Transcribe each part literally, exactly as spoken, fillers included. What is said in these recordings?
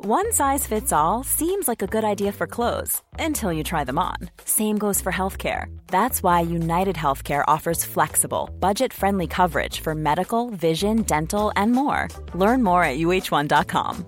One size fits all seems like a good idea for clothes until you try them on. Same goes for healthcare. That's why United Healthcare offers flexible, budget-friendly coverage for medical, vision, dental, and more. Learn more at U H one dot com.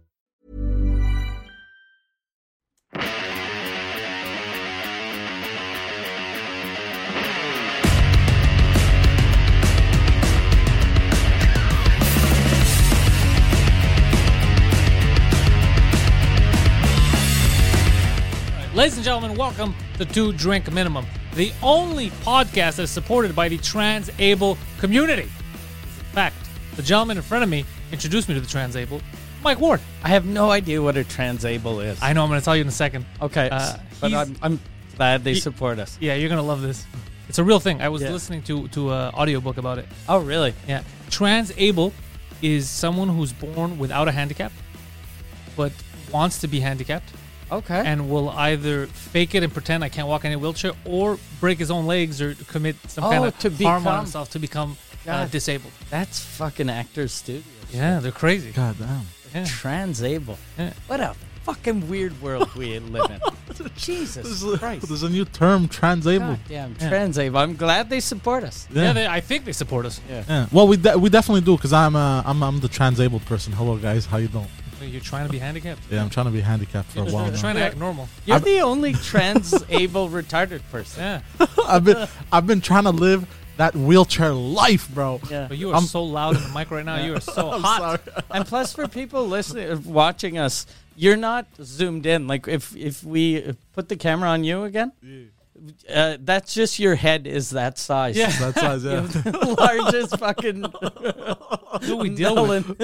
Ladies and gentlemen, welcome to Two Drink Minimum, the only podcast that is supported by the trans-able community. In fact, the gentleman in front of me introduced me to the trans-able, Mike Ward. I have no idea what a trans-able is. I know, I'm going to tell you in a second. Okay, Uh, but he's- I'm, I'm glad they he- support us. Yeah, you're going to love this. It's a real thing. I was Yeah. listening to to an audiobook about it. Oh, really? Yeah. Trans-able is someone who's born without a handicap, but wants to be handicapped. Okay. And will either fake it and pretend I can't walk in a wheelchair, or break his own legs, or commit some Oh, kind of to harm on become- himself to become uh, God. disabled. That's fucking Actors Studio. Yeah, they're crazy. God damn. Yeah. Trans-able. Yeah. What a fucking weird world we live in. Jesus There's a, Christ. there's a new term, trans-able. Goddamn, Yeah. trans-able. I'm glad they support us. Yeah, they, I think they support us. Yeah. Yeah. Well, we de- we definitely do, because I'm uh, I'm I'm the trans-abled person. Hello, guys. How you doing? You're trying to be handicapped. Yeah, I'm trying to be handicapped for a You're while now. trying to act normal. You're I'm- the only trans-able retarded person. Yeah, I've been I've been trying to live that wheelchair life, bro. Yeah. but you are I'm- so loud in the mic right now. You are so I'm hot. sorry. And plus, for people listening, watching us, you're not zoomed in. Like if if we put the camera on you again, uh, that's just your head is that size. Yeah. That size, yeah. The largest fucking. That's what we deal with.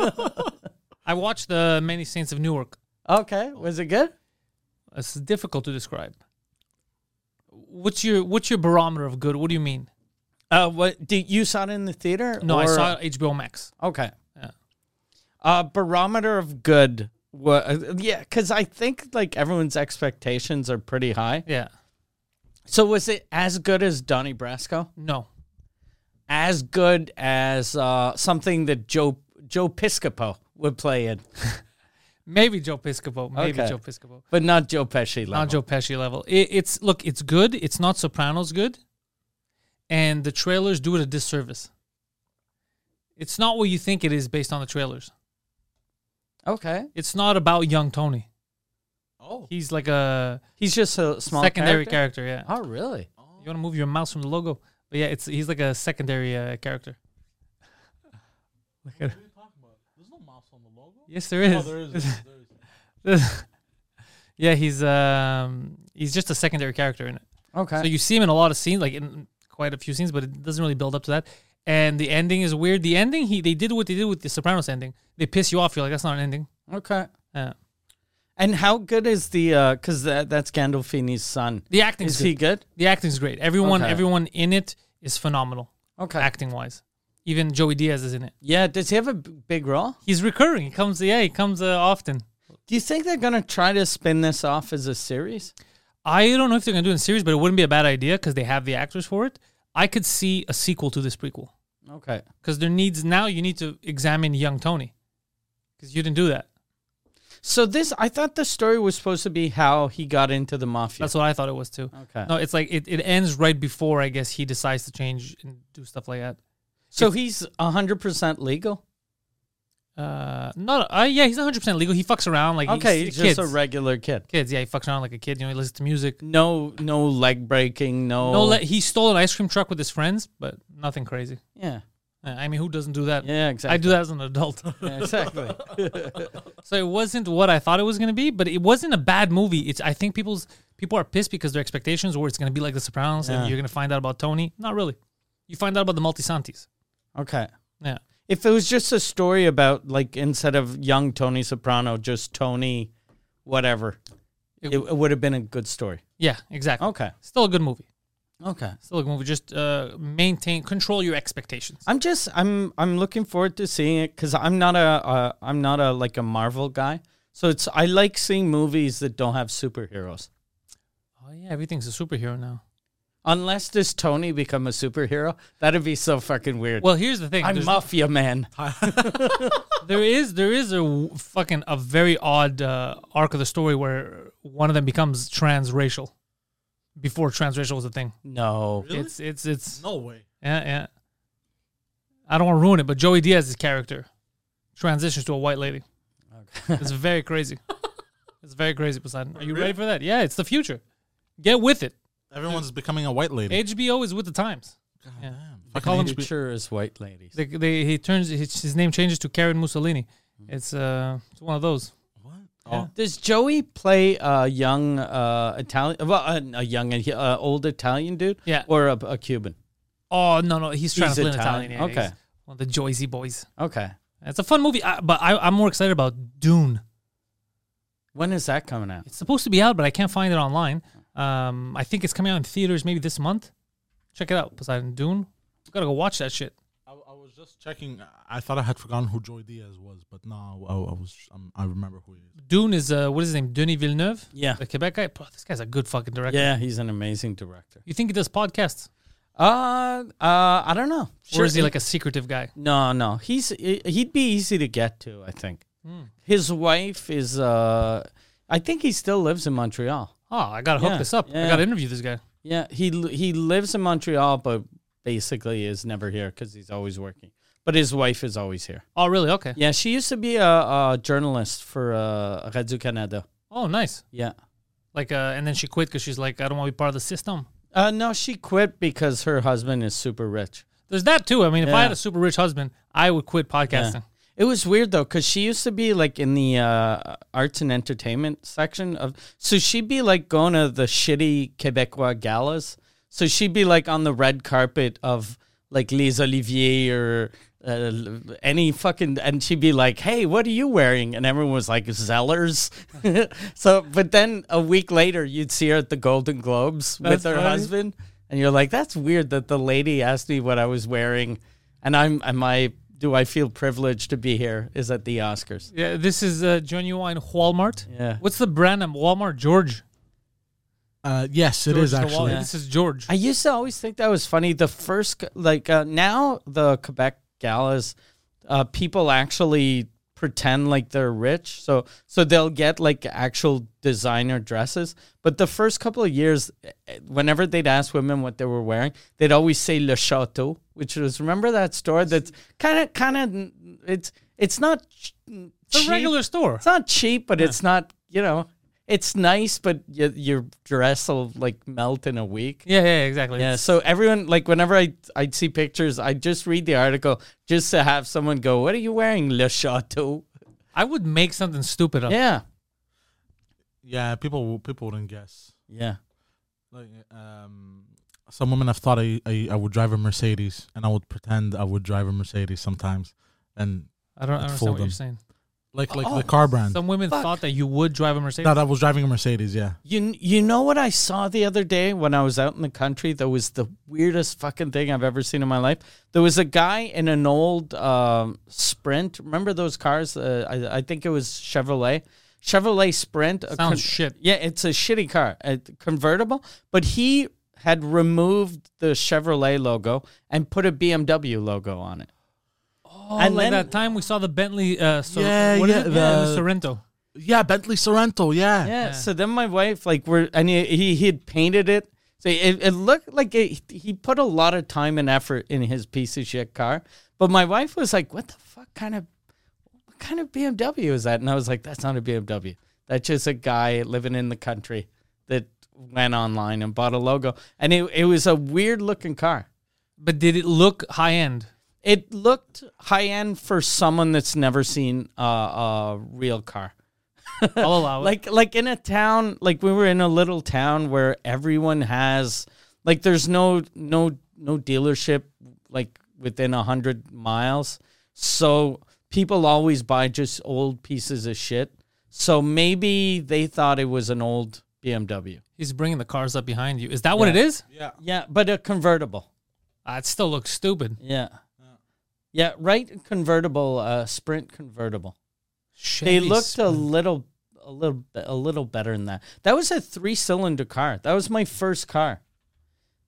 I watched the Many Saints of Newark. Okay, was it good? It's difficult to describe. What's your What's your barometer of good? What do you mean? Uh, what did you saw it in the theater? No, I or- saw it H B O Max. Okay. Yeah. Uh, barometer of good. Wa- uh, yeah, because I think like everyone's expectations are pretty high. Yeah. So was it as good as Donnie Brasco? No. As good as uh, something that Joe Joe Piscopo would play in, Maybe Joe Piscopo. Maybe Okay. Joe Piscopo. but not Joe Pesci level. Not Joe Pesci level. It, it's look, it's good. It's not Sopranos good, and the trailers do it a disservice. It's not what you think it is based on the trailers. Okay. It's not about young Tony. Oh, He's like a he's just a small secondary character. character. yeah. Oh, really? You want to move your mouse from the logo, but yeah, it's he's like a secondary uh, character. Look at There's no mouse on the logo. yes, there is. Oh, there is. There is. Yeah, he's um he's just a secondary character in it. Okay. So you see him in a lot of scenes, like in quite a few scenes, but it doesn't really build up to that. And the ending is weird. The ending, he they did what they did with the Sopranos ending. They piss you off. You're like, that's not an ending. okay. Yeah. And how good is the? uh Because that that's Gandolfini's son. The acting's Is good. he good? The acting's great. Everyone, Okay. everyone in it is phenomenal, Okay. acting wise. Even Joey Diaz is in it. Yeah. Does he have a b- big role? He's recurring. He comes, yeah, he comes uh, often. Do you think they're gonna try to spin this off as a series? I don't know if they're gonna do it in series, but it wouldn't be a bad idea because they have the actors for it. I could see a sequel to this prequel Okay. because there needs now you need to examine young Tony because you didn't do that. So this, I thought the story was supposed to be how he got into the mafia. That's what I thought it was too. Okay. No, it's like it, it ends right before I guess he decides to change and do stuff like that. So he's one hundred percent legal? Uh, not uh, yeah, he's one hundred percent legal. He fucks around like Okay, he's, he's just kids. a regular kid. Kids, yeah, he fucks around like a kid. You know, he listens to music. No no leg breaking, no... No, le- he stole an ice cream truck with his friends, but nothing crazy. Yeah, Uh, I mean, who doesn't do that? yeah, exactly. I do that as an adult. Yeah, exactly. So it wasn't what I thought it was going to be, but it wasn't a bad movie. It's I think people's people are pissed because their expectations were it's going to be like The Sopranos Yeah. and you're going to find out about Tony. Not really. You find out about the Multisantis. Okay. Yeah. If it was just a story about, like, instead of young Tony Soprano, just Tony whatever, it, it would have been a good story. Yeah, exactly. Okay. Still a good movie. Okay. Still a good movie. Just uh, maintain, control your expectations. I'm just I'm I'm looking forward to seeing it because I'm not a uh, I'm not a like a Marvel guy, so it's I like seeing movies that don't have superheroes. Oh yeah, everything's a superhero now. Unless does Tony become a superhero, that'd be so fucking weird. Well, here's the thing. I'm There's- Mafia Man. There is there is a w- fucking a very odd uh, arc of the story where one of them becomes transracial before transracial was a thing. No. Really? It's it's it's No way. yeah yeah. I don't want to ruin it, but Joey Diaz's character transitions to a white lady. It's very crazy. It's very crazy, Poseidon. Are you ready for that? Yeah, it's the future. Get with it. Everyone's becoming a white lady. H B O is with the times. God yeah. damn. They Fucking call him- H B O. Future is white ladies. They, they, he turns his, his name changes to Karen Mussolini. It's uh it's one of those. What? Yeah. Does Joey play a young uh, Italian, well, a, a young, uh, old Italian dude? Yeah. Or a, a Cuban? Oh no no he's trying He's to play an Italian. Italian. Yeah, Okay. he's one of the Joyzy boys. Okay. It's a fun movie, I, but I, I'm more excited about Dune. When is that coming out? It's supposed to be out, but I can't find it online. Um, I think it's coming out in theaters maybe this month. Check it out, Poseidon. Dune. We gotta go watch that shit. I, I was just checking. I thought I had forgotten who Joy Diaz was, but no, I, I was. Um, I remember who he is. Dune is uh, what is his name? Denis Villeneuve. Yeah. The Quebec guy. Bro, this guy's a good fucking director. Yeah, he's an amazing director. You think he does podcasts, Uh, uh, I don't know. or is he like a secretive guy? No, no. He's he'd be easy to get to. I think Hmm. his wife is. Uh, I think he still lives in Montreal. Oh, I gotta hook Yeah, this up. I yeah. gotta interview this guy. Yeah, he li- he lives in Montreal, but basically is never here because he's always working. But his wife is always here. Oh, really? Okay. Yeah, she used to be a, a journalist for uh, Radio Canada. Oh, nice. Yeah. Like, uh, and then she quit because she's like, I don't want to be part of the system. Uh, no, she quit because her husband is super rich. There's that too. I mean, if I Yeah. had a super rich husband, I would quit podcasting. It was weird though, because she used to be like in the uh, arts and entertainment section of. So she'd be like going to the shitty Quebecois galas. So she'd be like on the red carpet of like Les Oliviers or uh, any fucking, and she'd be like, "Hey, what are you wearing?" And everyone was like, "Zellers." So, but then a week later, you'd see her at the Golden Globes with That's her funny. husband, and you're like, "That's weird that the lady asked me what I was wearing." And I'm, am I, do I feel privileged to be here? Is at the Oscars. Yeah, this is uh, genuine Walmart. Yeah. What's the brand name? Walmart? George. Uh, yes, it George is the actually. Walmart. This is George. I used to always think that was funny. The first, like, uh, now the Quebec galas, uh, people actually pretend like they're rich. So, so they'll get like actual designer dresses. But the first couple of years, eh, whenever they'd ask women what they were wearing, they'd always say Le Chateau, which was, remember that store that's kind of, kind of, it's, it's not ch- It's a cheap. regular store. It's not cheap, but it's not, you know, it's nice, but y- your dress will like melt in a week. Yeah, yeah, exactly. Yeah, so everyone, like, whenever I, I'd see pictures, I'd just read the article just to have someone go, "What are you wearing, Le Chateau?" I would make something stupid up. Yeah, Yeah, people people wouldn't guess. yeah. Like, um, some women have thought I, I I would drive a Mercedes, and I would pretend I would drive a Mercedes sometimes, and I don't I'd understand fool what you're them. saying. like like Oh, the car brand. Some women Fuck. thought that you would drive a Mercedes. That I was driving a Mercedes. Yeah. You you know what I saw the other day when I was out in the country? That was the weirdest fucking thing I've ever seen in my life. There was a guy in an old um, Sprint. Remember those cars? Uh, I, I think it was Chevrolet. Chevrolet Sprint. a Sounds shit. Yeah, it's a shitty car, a convertible. But he had removed the Chevrolet logo and put a B M W logo on it. Oh, And like then- that time we saw the Bentley. Uh, Sor- Yeah, what is yeah, it? Yeah, it was the- Sorrento. Yeah, Bentley Sorrento. Yeah. Yeah. Yeah. So then my wife, like, we're and he he he had painted it. So it, it looked like it, he put a lot of time and effort in his piece of shit car. But my wife was like, "What the fuck kind of what kind of B M W is that?" And I was like, "That's not a B M W. That's just a guy living in the country that went online and bought a logo." And it it was a weird looking car. But did it look high end? It looked high end for someone that's never seen a, a real car. I'll allow it. Like like in a town, like we were in a little town where everyone has, like, there's no no no dealership like within a hundred miles, so people always buy just old pieces of shit. So maybe they thought it was an old B M W. He's bringing the cars up behind you. Is that what it Yeah. is? Yeah. Yeah, but a convertible. Uh, it still looks stupid. Yeah, yeah, right. Convertible, uh, Sprint convertible. Chevy They looked a Sprint. little, a little, a little better than that. That was a three-cylinder car. That was my first car.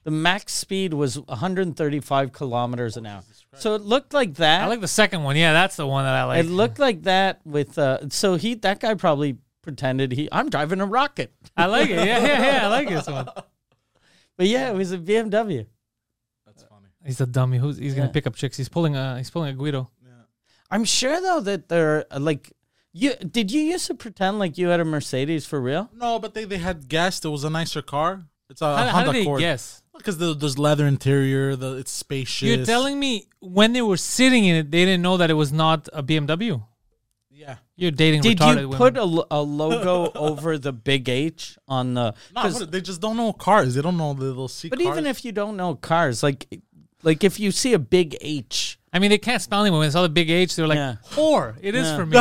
The max speed was one hundred thirty-five kilometers an hour. So it looked like that. I like the second one. Yeah, that's the one that I like. It looked like that with. Uh, so he, that guy probably pretended he. I'm driving a rocket. I like it. Yeah, yeah, yeah. I like this one. But yeah, it was a B M W. That's funny. He's a dummy. Who's he's gonna Yeah. pick up chicks? He's pulling a he's pulling a Guido. I'm sure though that they're uh, like. You did you used to pretend like you had a Mercedes for real? No, but they, they had guessed it was a nicer car. It's a How, how Honda did they Accord. guess? Because there's leather interior, the it's spacious. You're telling me when they were sitting in it, they didn't know that it was not a B M W. Yeah. You're dating Did retarded you women. put a, lo- a logo over the big H on the? No, 'cause- but they just don't know cars. They don't know the little C but cars. even if you don't know cars, like like if you see a big H, I mean, they can't spell anymore. When they saw the big H, they were like, Yeah. "Whore." It is Yeah. for me.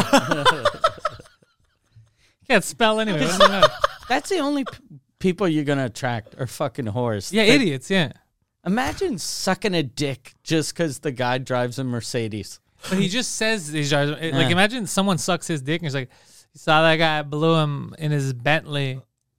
Can't spell anyway. What does it matter? that's the only p- people you're gonna attract are fucking whores. Yeah, That- idiots. Yeah, Imagine sucking a dick just because the guy drives a Mercedes. but he just says these guys. Like, Yeah. imagine someone sucks his dick and he's like, "You saw that guy blew him in his Bentley."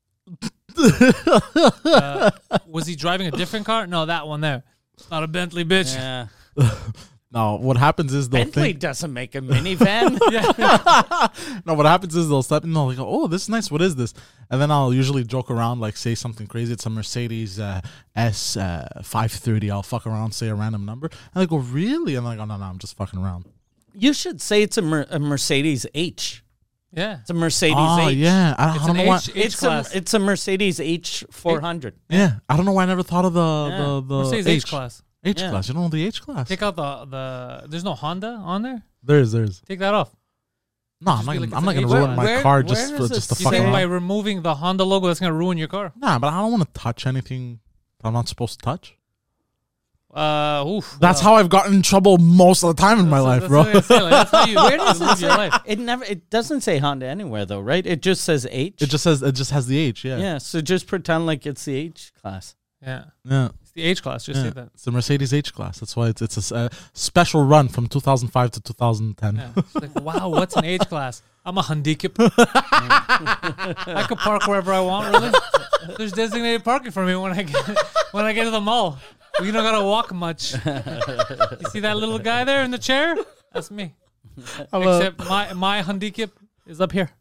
uh, was he driving a different car? No, that one there. It's not a Bentley, bitch. Yeah, no, what happens is they'll Bentley think. doesn't make a minivan. No, what happens is they'll step in. They'll go, "Oh, this is nice. What is this?" And then I'll usually joke around, like say something crazy. It's a Mercedes uh, S uh, five thirty. I'll fuck around, say a random number, and they go, "Really?" And I'm like, "Oh no, no, I'm just fucking around." You should say it's a, Mer- a Mercedes H. Yeah. It's a Mercedes Oh H. yeah, I, It's I don't an know why. H, H It's a, class. it's a Mercedes H four hundred. Yeah, I don't know why I never thought of the Yeah. the, the Mercedes H class. H Yeah. class. You don't know the H class. Take out the the. There's no Honda on there. There's there's. Take that off. No, I'm Just not. be Gonna, like I'm not it's gonna an ruin H- my where- car where just does for it just to say- You fuck think by around. removing the Honda logo, that's gonna ruin your car? Nah, but I don't want to touch anything I'm not supposed to touch. Uh, oof. That's well, how I've gotten in trouble most of the time in my that's- life, that's bro. what I say, like, that's how you, Where does live it your say? life. It never. It doesn't say Honda anywhere though, right? It just says H. It just says it just has the H. Yeah. yeah. So just pretend like it's the H class. Yeah, Yeah. it's the H class. Just yeah. say that. It's the Mercedes H class. That's why it's it's a s- uh, special run from two thousand five to two thousand ten. Yeah. It's like, wow, what's an H class? I'm a handicap. I could park wherever I want. Really, there's designated parking for me when I get when I get to the mall. You don't gotta walk much. You see that little guy there in the chair? That's me. Except my my handicap is up here.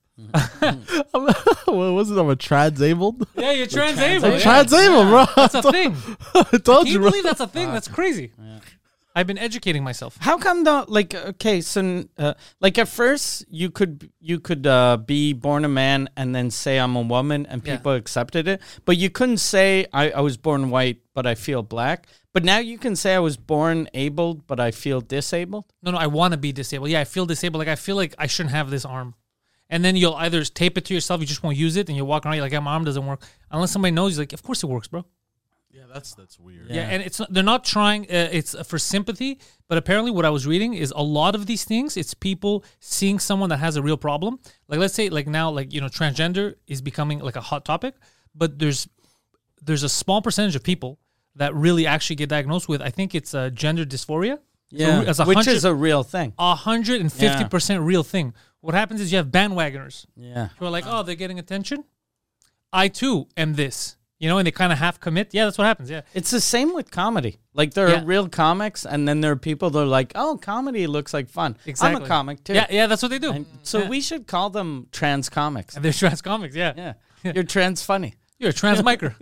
what was it? I'm a transabled. Yeah, you're transabled. Yeah. Transabled, bro. That's a thing. I told Can you, you bro. believe that's a thing? That's crazy. I've been educating myself. How come though? Like okay, so uh, like at first you could you could uh, be born a man and then say I'm a woman and Yeah. people accepted it, but you couldn't say I, I was born white but I feel black. But now you can say I was born abled but I feel disabled. No, no, I want to be disabled. Yeah, I feel disabled. Like I feel like I shouldn't have this arm. And then you'll either tape it to yourself, you just won't use it, and you walk around, you're like, yeah, my arm doesn't work. Unless somebody knows, you're like, of course it works, bro. Yeah, that's that's weird. Yeah, and it's not, they're not trying. Uh, it's for sympathy, but apparently, what I was reading is a lot of these things. It's people seeing someone that has a real problem. Like let's say, like now, like you know, transgender is becoming like a hot topic, but there's there's a small percentage of people that really actually get diagnosed with. I think it's uh, gender dysphoria. Yeah, so, as a which hundred, is a real thing. a hundred and fifty percent real thing. What happens is you have bandwagoners Yeah. who are like, oh, they're getting attention. I too am this. You know, and they kind of half commit. Yeah, that's what happens. Yeah. It's the same with comedy. Like there Yeah. are real comics, and then there are people that are like, "Oh, comedy looks like fun." Exactly. I'm a comic too. Yeah, yeah, that's what they do. And so Yeah. we should call them trans comics. And they're trans comics, yeah. Yeah, you're trans funny. You're a trans miker.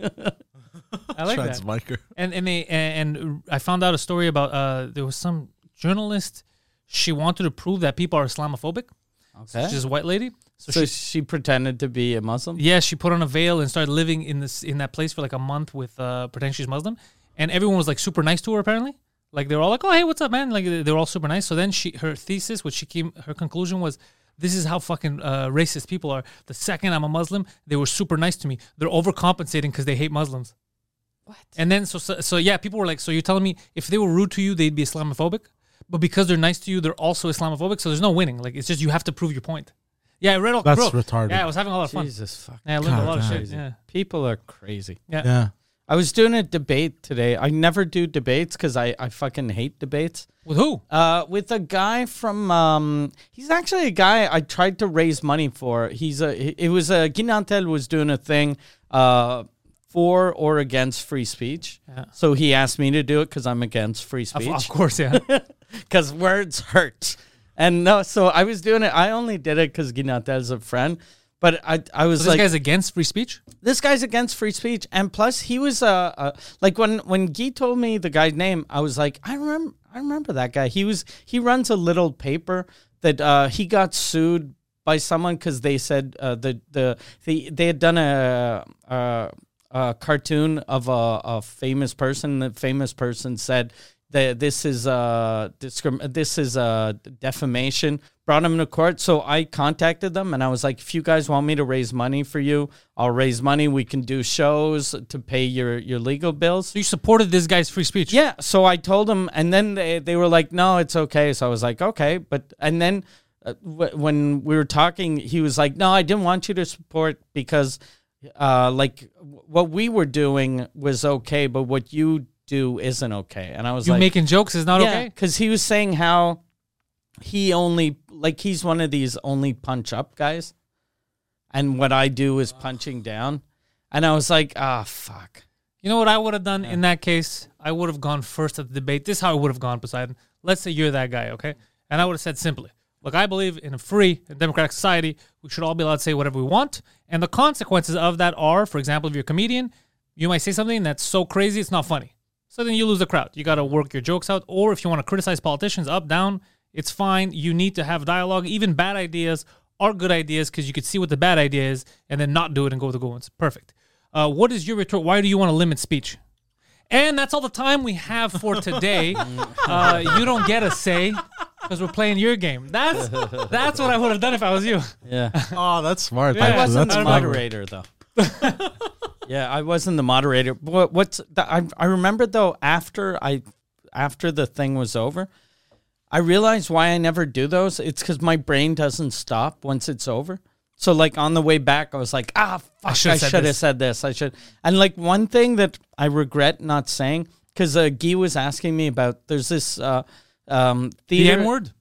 I like that. Transmiker. And and they and, and I found out a story about uh there was some journalist. She wanted to prove that people are Islamophobic. Okay. She's a white lady. So, So she she pretended to be a Muslim. yeah, she put on a veil and started living in this in that place for like a month with uh pretending she's Muslim. And everyone was like super nice to her apparently. Like they were all like, "Oh, hey, what's up, man?" Like they were all super nice. So then she her thesis, which she came her conclusion was, this is how fucking uh, racist people are. The second I'm a Muslim, they were super nice to me. They're overcompensating because they hate Muslims. What? And then so, so so yeah, people were like, so you're telling me if they were rude to you, they'd be Islamophobic, but because they're nice to you, they're also Islamophobic. So there's no winning. Like it's just you have to prove your point. Yeah, I read all. That's bro, retarded. Yeah, I was having a lot of fun. Jesus fuck. Yeah, I learned God a lot of damn. shit. Yeah, People are crazy. yeah. Yeah. I was doing a debate today. I never do debates because I, I fucking hate debates. With who? Uh, with a guy from, um, he's actually a guy I tried to raise money for. He's a, it was a, Guinantel was doing a thing, uh, for or against free speech. Yeah. So he asked me to do it because I'm against free Of, speech. of course, yeah. Because words hurt. And no, so I was doing it. I only did it because Ginata is a friend. But I, I was So this like, guy's against free speech? this guy's against free speech. And plus, he was uh, uh like when when Guy told me the guy's name, I was like, I remember, I remember that guy. He was he runs a little paper that uh, he got sued by someone because they said uh, the the they they had done a. a a cartoon of a, a famous person. The famous person said that this is uh discrim- this is uh defamation. Brought him to court. So I contacted them and I was like, if you guys want me to raise money for you, I'll raise money. We can do shows to pay your your legal bills. So you supported this guy's free speech? Yeah. So I told them, and then they they were like, no, it's okay. So I was like, okay, but and then uh, w- when we were talking, he was like, no, I didn't want you to support because. Uh, like what we were doing was okay, but what you do isn't okay. And I was You like, making jokes is not yeah, okay? because he was saying how he only like he's one of these only punch up guys, and what I do is punching down. And I was like, ah, oh, fuck. You know what I would have done in that case? I would have gone first at the debate. This is how it would have gone, Poseidon. Let's say you're that guy, okay? And I would have said simply, look, I believe in a free and democratic society. We should all be allowed to say whatever we want. And the consequences of that are, for example, if you're a comedian, you might say something that's so crazy it's not funny. So then you lose the crowd. You got to work your jokes out. Or if you want to criticize politicians up, down, it's fine. You need to have dialogue. Even bad ideas are good ideas because you could see what the bad idea is and then not do it and go with the good ones. Perfect. Uh, what is your retort? Why do you want to limit speech? And that's all the time we have for today. uh, you don't get a say because we're playing your game. That's that's what I would have done if I was you. Yeah. Oh, that's smart. Yeah, I actually. wasn't That's the smart. moderator though. Yeah, I wasn't the moderator. What, what's the, I? I remember though after I after the thing was over, I realized why I never do those. It's because my brain doesn't stop once it's over. So like on the way back, I was like, ah, fuck, I should said have this. said this. I should. And like one thing that I regret not saying because uh, Guy was asking me about. There's this uh, um, The theater. N word?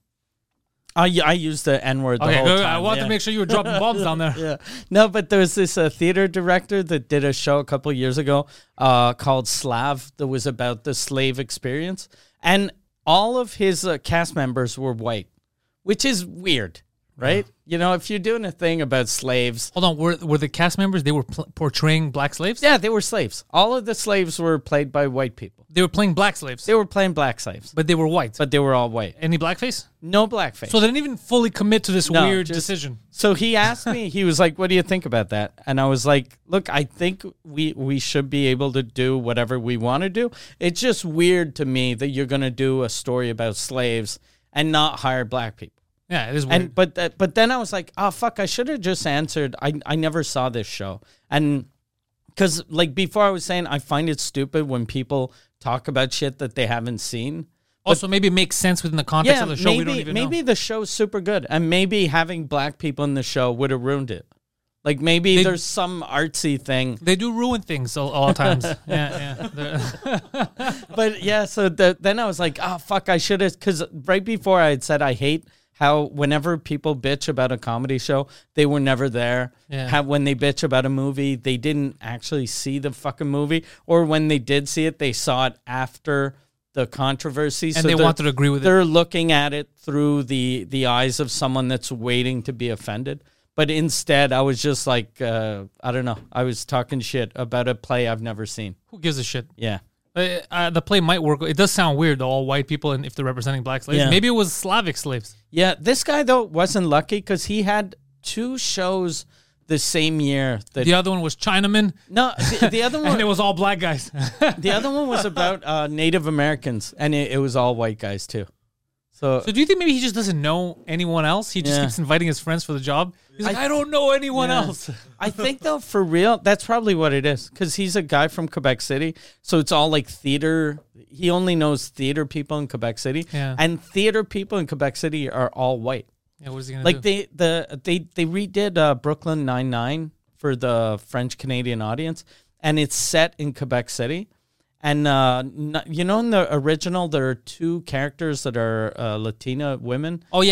I I used the N word the Okay, whole good. time. I wanted yeah. to make sure you were dropping bombs down there. Yeah. No, but there was this uh, theater director that did a show a couple of years ago uh, called Slav that was about the slave experience. And all of his uh, cast members were white, which is weird, right? Yeah. You know, if you're doing a thing about slaves. Hold on, were were the cast members, they were pl- portraying black slaves? Yeah, they were slaves. All of the slaves were played by white people. They were playing black slaves, They were playing black slaves, but they were white. but they were all white. Any blackface? No blackface. So they didn't even fully commit to this No, weird just- decision. So he asked me, he was like, what do you think about that? And I was like, look, I think we, we should be able to do whatever we want to do. It's just weird to me that you're going to do a story about slaves and not hire black people. Yeah, it is weird. And but that, but then I was like, oh, fuck, I should have just answered. I, I never saw this show. And because like before I was saying, I find it stupid when people talk about shit that they haven't seen. also, maybe it makes sense within the context Yeah, of the show. maybe, we don't even maybe know. the show's super good. And maybe having black people in the show would have ruined it. Like maybe They- there's some artsy thing. They do ruin things all, all times. yeah, yeah. But yeah, so the, then I was like, oh, fuck, I should have. Because right before I had said I hate how whenever people bitch about a comedy show, they were never there. Yeah. How when they bitch about a movie, they didn't actually see the fucking movie. Or when they did see it, they saw it after the controversy. And so they they're- wanted to agree with it. They're looking at it through the, the eyes of someone that's waiting to be offended. But instead, I was just like, uh, I don't know. I was talking shit about a play I've never seen. Who gives a shit? Yeah. Uh, uh, the play might work. It does sound weird, though, all white people, and if they're representing black slaves. Yeah. Maybe it was Slavic slaves. Yeah, this guy, though, wasn't lucky because he had two shows the same year. That The other one was Chinaman, No, the, the other and one it was all black guys. the other one was about uh, Native Americans, and it, it was all white guys, too. So, So do you think maybe he just doesn't know anyone else? He just Yeah. keeps inviting his friends for the job? He's like, I- I don't know anyone Yeah. else. I think, though, for real, that's probably what it is because he's a guy from Quebec City. So it's all like theater. He only knows theater people in Quebec City. Yeah. And theater people in Quebec City are all white. Yeah, what is he going to Like do? they the they they redid uh, Brooklyn Nine-Nine for the French Canadian audience, and it's set in Quebec City. And uh, n- you know, in the original, there are two characters that are uh, Latina women, oh, yeah, yeah.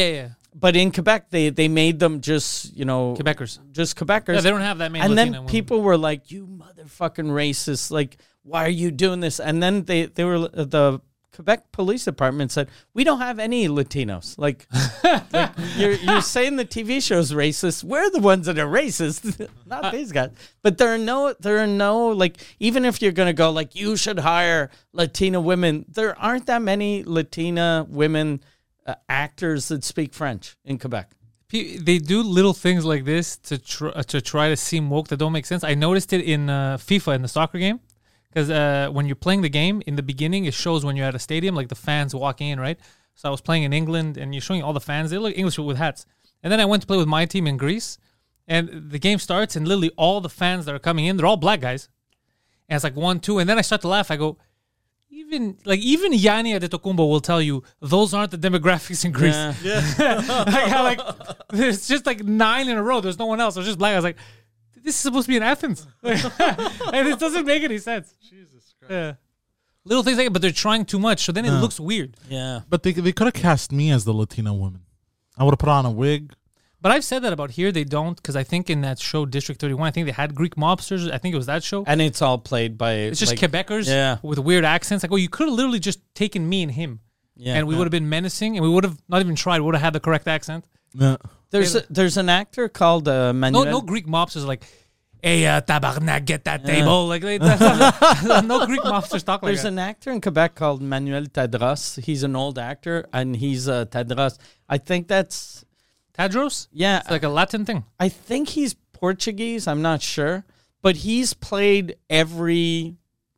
but in Quebec, they they made them just you know Quebecers. just Quebecers. Yeah, they don't have that many And Latina then women. people were like, "You motherfucking racist! Like, why are you doing this?" And then they they were the Quebec Police Department said, "We don't have any Latinos. Like, like you're you're saying the T V show's racist. We're the ones that are racist, not these guys." But there are no there are no like even if you're gonna go like you should hire Latina women, there aren't that many Latina women uh, actors that speak French in Quebec. Pe- They do little things like this to tr- uh, to try to seem woke that don't make sense. I noticed it in uh, FIFA in the soccer game. Because uh, when you're playing the game, in the beginning, it shows when you're at a stadium, like the fans walking in, right? So I was playing in England, and you're showing all the fans. They look English with hats. And then I went to play with my team in Greece, and the game starts, and literally all the fans that are coming in, they're all black guys. And it's like one, two, and then I start to laugh. I go, even like even Yanni Adetokounmpo will tell you those aren't the demographics in Greece. Yeah. like, how, like there's just like nine in a row. There's no one else. There's just black guys. Like, this is supposed to be in Athens. And it doesn't make any sense. Jesus Christ. Yeah. Little things like that, but they're trying too much, so then it No. looks weird. Yeah. But they they could have cast me as the Latino woman. I would have put on a wig. But I've said that about here. They don't, because I think in that show, District thirty-one, I think they had Greek mobsters. I think it was that show. And it's all played by It's just like, Quebecers yeah. with weird accents. Like, well, you could have literally just taken me and him, Yeah. and we would have been menacing, and we would have not even tried. We would have had the correct accent. Yeah. There's a, there's an actor called uh, No, Manuel. no Greek mobsters like, hey, uh, tabarnak, get that table. Like, like that's not, no Greek mobsters talk like There's that. an actor in Quebec called Manuel Tadros. He's an old actor, and he's uh, Tadros. I think that's Tadros? yeah. It's like a Latin thing. I think he's Portuguese. I'm not sure, but he's played every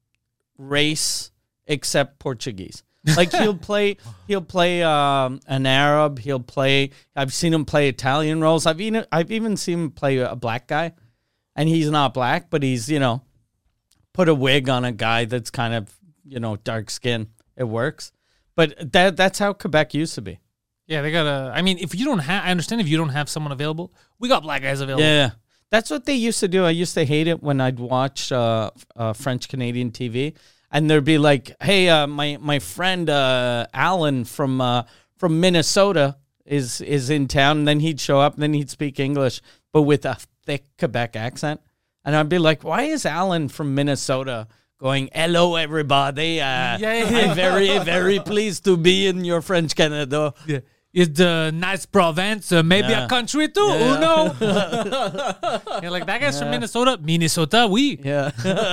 race except Portuguese. Like he'll play, he'll play um, an Arab. He'll play. I've seen him play Italian roles. I've even I've even seen him play a black guy, and he's not black, but he's you know, put a wig on a guy that's kind of you know dark skin. It works, but that that's how Quebec used to be. Yeah, they got to. I mean, if you don't have, I understand if you don't have someone available. We got black guys available. Yeah, that's what they used to do. I used to hate it when I'd watch uh, uh, French Canadian T V, and there'd be like, "Hey, uh, my my friend uh, Alan from uh, from Minnesota is is in town," and then he'd show up, and then he'd speak English, but with a thick Quebec accent, and I'd be like, "Why is Alan from Minnesota going, hello, everybody. Uh, Yeah, yeah, yeah. I'm very, very pleased to be in your French Canada." Yeah. It's a nice province, uh, maybe Yeah. a country too. Who knows? Yeah, like that guy's from Minnesota. Minnesota, we. Yeah.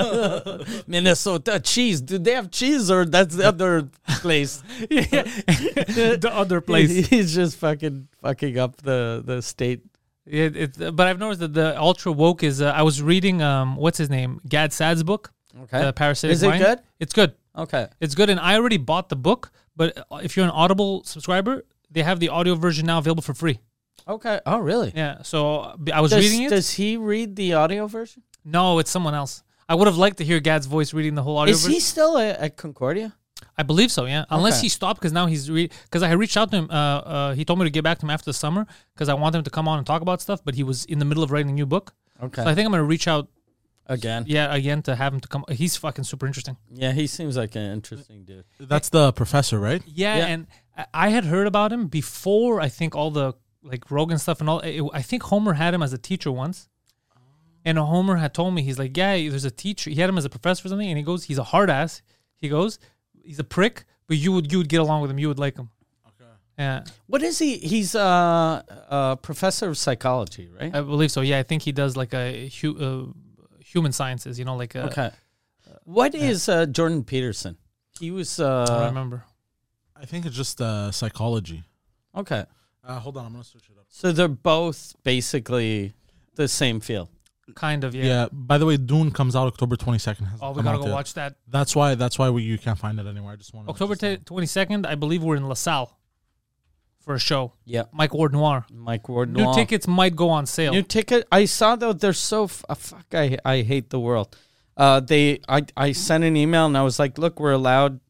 Minnesota cheese. Do they have cheese or that's the other place? Yeah. The other place. He's just fucking fucking up the, the state. It, it, but I've noticed that the ultra woke is. Uh, I was reading, um, what's his name? Gad Saad's book. Okay. The Parasitic Is it Mind. good? It's good. Okay. It's good, and I already bought the book. But if you're an Audible subscriber, they have the audio version now available for free. Okay. Oh, really? Yeah. So uh, I was Does, reading it. does he read the audio version? No, it's someone else. I would have liked to hear Gad's voice reading the whole audio Is version. he still a, at Concordia? I believe so, yeah. Unless Okay. he stopped because now he's re because I reached out to him. Uh, uh, he told me to get back to him after the summer because I want him to come on and talk about stuff. But he was in the middle of writing a new book. Okay. So I think I'm gonna reach out, Again. yeah, again to have him to come. He's fucking super interesting. Yeah, he seems like an interesting dude. That's the professor, right? Yeah, Yeah. and I- I had heard about him before. I think all the like Rogan stuff and all. It, I think Homer had him as a teacher once, and Homer had told me he's like, yeah, there's a teacher. He had him as a professor or something, and he goes, he's a hard ass. He goes, he's a prick, but you would you would get along with him. You would like him. Okay. Yeah, What is he? He's uh, a professor of psychology, right? I believe so. Yeah, I think he does like a hu- uh, human sciences. You know, like a, Okay. What is uh, Jordan Peterson? He was. I don't Uh, remember. I think it's just uh, psychology. okay. Uh, hold on, I'm gonna search it up. So they're both basically the same field. Kind of. Yeah. Yeah. By the way, Dune comes out October twenty-second. Hasn't Oh, we come gotta out go yet. watch that. That's why. That's why we, you can't find it anywhere. I just want October twenty-second, I believe we're in LaSalle for a show. Yep. Mike Ward Noir. Mike Ward. New tickets might go on sale. New ticket. I saw though. They're so f- uh, fuck. I I hate the world. Uh, they. I I sent an email and I was like, look, we're allowed.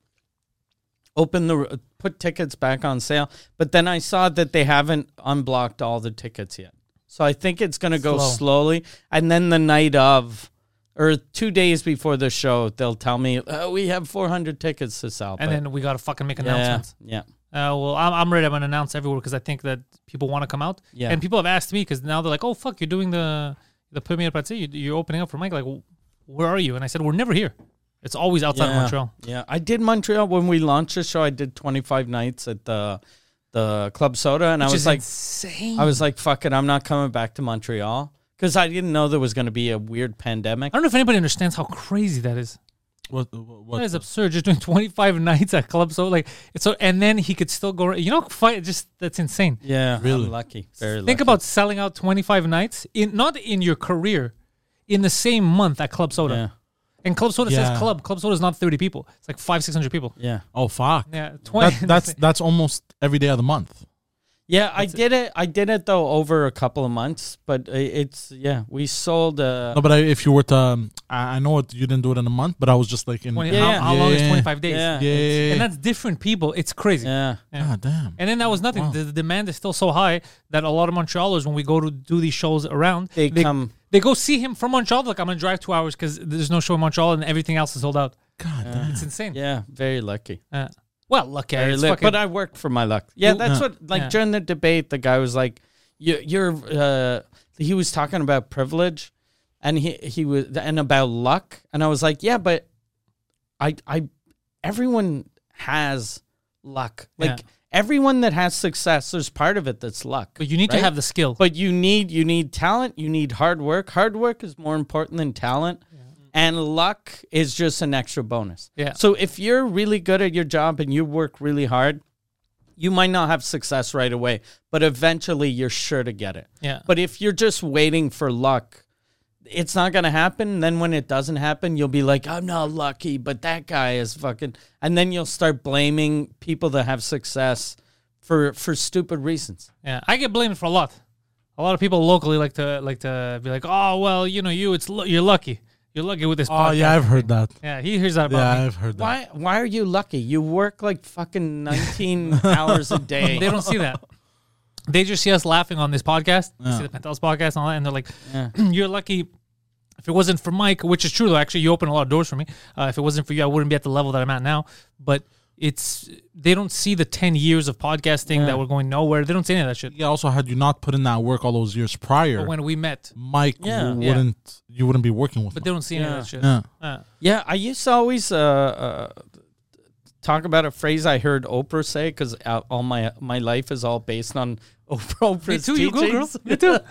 Open the put tickets back on sale, but then I saw that they haven't unblocked all the tickets yet. So I think it's gonna go Slow. slowly, and then the night of, or two days before the show, they'll tell me oh, we have four hundred tickets to sell. and but- then we gotta fucking make yeah, announcements. yeah. Uh, well, I'm, I'm ready. I'm going to announce everywhere because I think that people want to come out. Yeah. And people have asked me because now they're like, oh, fuck, you're doing the the Premier Party. You, you're opening up for Mike. Like, well, where are you? And I said, we're never here. It's always outside yeah. of Montreal. Yeah, I did Montreal when we launched the show. I did twenty-five nights at the the Club Soda, and Which I was is like, insane. I was like, fuck it, I'm not coming back to Montreal because I didn't know there was going to be a weird pandemic. I don't know if anybody understands how crazy that is. What? What? what That is absurd. Just doing twenty-five nights at Club Soda, like it's so, and then he could still go. You know, fight. Just that's insane. Yeah, Really? I'm lucky. Very lucky. Think about selling out twenty-five nights in not in your career, in the same month at Club Soda. Yeah, And Club Soda Yeah. says club. Club Soda is not thirty people. It's like five, six hundred people. yeah, Oh fuck. Yeah, twenty. That, that's that's almost every day of the month. yeah. I did it. I did it though over a couple of months, but i- it's yeah. We sold. Uh, No, but I, if you were to, um, I, I know it, you didn't do it in a month, but I was just like in. twenty Yeah, how, yeah. how long is Yeah. twenty-five days? yeah, Yeah, it's- yeah, yeah. And that's different people. It's crazy. yeah. Yeah. God damn. And then that was nothing. Wow. The, the demand is still so high that a lot of Montrealers, when we go to do these shows around, They they come- they go see him from Montreal. Like, I'm going to drive two hours because there's no show in Montreal and everything else is sold out. God damn. It's insane. Yeah, very lucky. Uh, well, look at Very it. lit. Fucking, But I worked for my luck. Yeah, You- that's Yeah. what. Like Yeah. during the debate, the guy was like, "You, you're." Uh, he was talking about privilege, and he he was and about luck, and I was like, "Yeah, but I I everyone has luck. Like Yeah. everyone that has success, there's part of it that's luck. but you need to right? have the skill. But you need you need talent. You need hard work. Hard work is more important than talent, and luck is just an extra bonus. Yeah. So if you're really good at your job and you work really hard, you might not have success right away, but eventually you're sure to get it. Yeah. But if you're just waiting for luck, it's not going to happen. Then when it doesn't happen, you'll be like, I'm not lucky, but that guy is fucking... And then you'll start blaming people that have success for for stupid reasons. Yeah, I get blamed for a lot. A lot of people locally like to like to be like, "Oh, well, you know, you it's lu- you're lucky. You're lucky with this." Oh podcast." yeah, I've heard that. Yeah, he hears that about Yeah, me. I've heard that. Why Why are you lucky? You work like fucking nineteen hours a day. They don't see that. They just see us laughing on this podcast. They Yeah. see the Pentelis podcast and all that, and they're like, Yeah. "You're lucky." If it wasn't for Mike, which is true though, actually, you opened a lot of doors for me. Uh, if it wasn't for you, I wouldn't be at the level that I'm at now. But it's they don't see the ten years of podcasting Yeah. that we're going nowhere. They don't see any of that shit. Yeah. Also, had you not put in that work all those years prior, But when we met, Mike Yeah. w- Yeah. wouldn't you wouldn't be working with but him. they don't see any Yeah. of that shit. Yeah. Uh, Yeah, I used to always uh, uh, talk about a phrase I heard Oprah say because all my my life is all based on Oprah, Oprah's me too, you go, girl. teachings. Me too.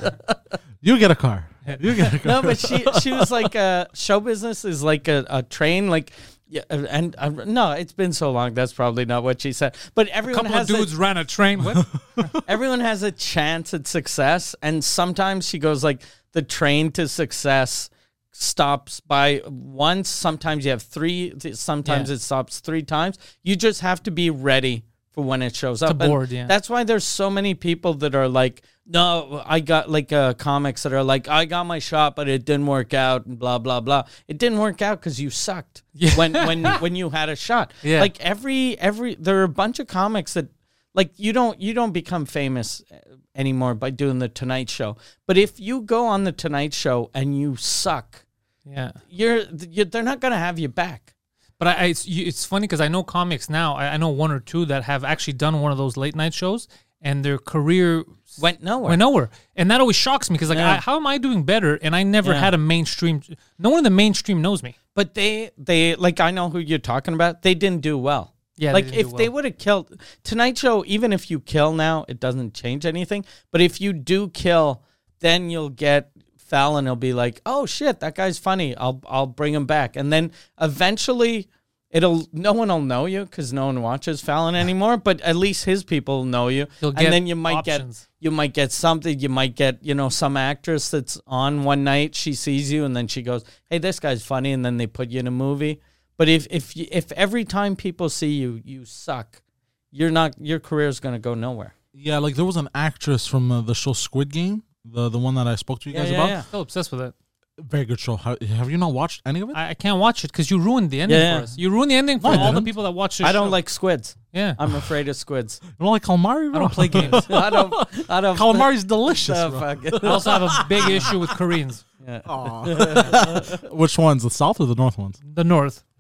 You get a car. You get a car. No, but she she was like, uh, show business is like a, a train, like. Yeah, and uh, no, it's been so long. That's probably not what she said. But A everyone couple of has dudes a, ran a train. What? everyone has a chance at success, and sometimes she goes like the train to success stops by once. Sometimes you have three. Sometimes Yeah. it stops three times. You just have to be ready for when it shows up. And board, yeah. That's why there's so many people that are like, no, I got like uh, comics that are like, I got my shot, but it didn't work out, and blah blah blah. It didn't work out because you sucked Yeah. when when when you had a shot. Yeah. Like every every there are a bunch of comics that like you don't you don't become famous anymore by doing the Tonight Show. But if you go on the Tonight Show and you suck, Yeah. you're, you're they're not gonna have you back. But I, I it's, you, it's funny because I know comics now. I, I know one or two that have actually done one of those late night shows, and their career Went nowhere. went nowhere. And that always shocks me because, like, Yeah. I, how am I doing better? And I never Yeah. had a mainstream. No one in the mainstream knows me. But they they like I know who you're talking about. They didn't do well. Yeah, they like didn't if do they well. would have killed Tonight Show, even if you kill now, it doesn't change anything. But if you do kill, then you'll get Fallon. He'll be like, "Oh shit, that guy's funny. I'll I'll bring him back." And then eventually, it'll no one will know you because no one watches Fallon anymore. But at least his people know you, You'll and get then you might options. get you might get something. You might get you know some actress that's on one night. She sees you, and then she goes, "Hey, this guy's funny," and then they put you in a movie. But if if you, if every time people see you, you suck, you're not. Your career is gonna go nowhere. Yeah, like there was an actress from uh, the show Squid Game, the the one that I spoke to you Yeah, guys yeah, about. yeah. Still obsessed with it. Very good show. How, have you not watched any of it? I, I can't watch it because you ruined the ending Yeah. for us. You ruined the ending for No, I all the didn't. people that watch this I don't show. like squids. Yeah. I'm afraid of squids. You don't like calamari? I Bro? don't play games. I don't. I don't. Calamari's delicious. Uh, bro. fuck it. I also have a big issue with Koreans. Yeah. Aw. Which ones? The south or the north ones? The North.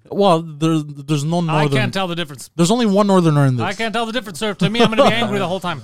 Well, there's there's no northern. I can't tell the difference. There's only one northerner in this. I can't tell the difference, sir. To me, I'm going to be angry the whole time.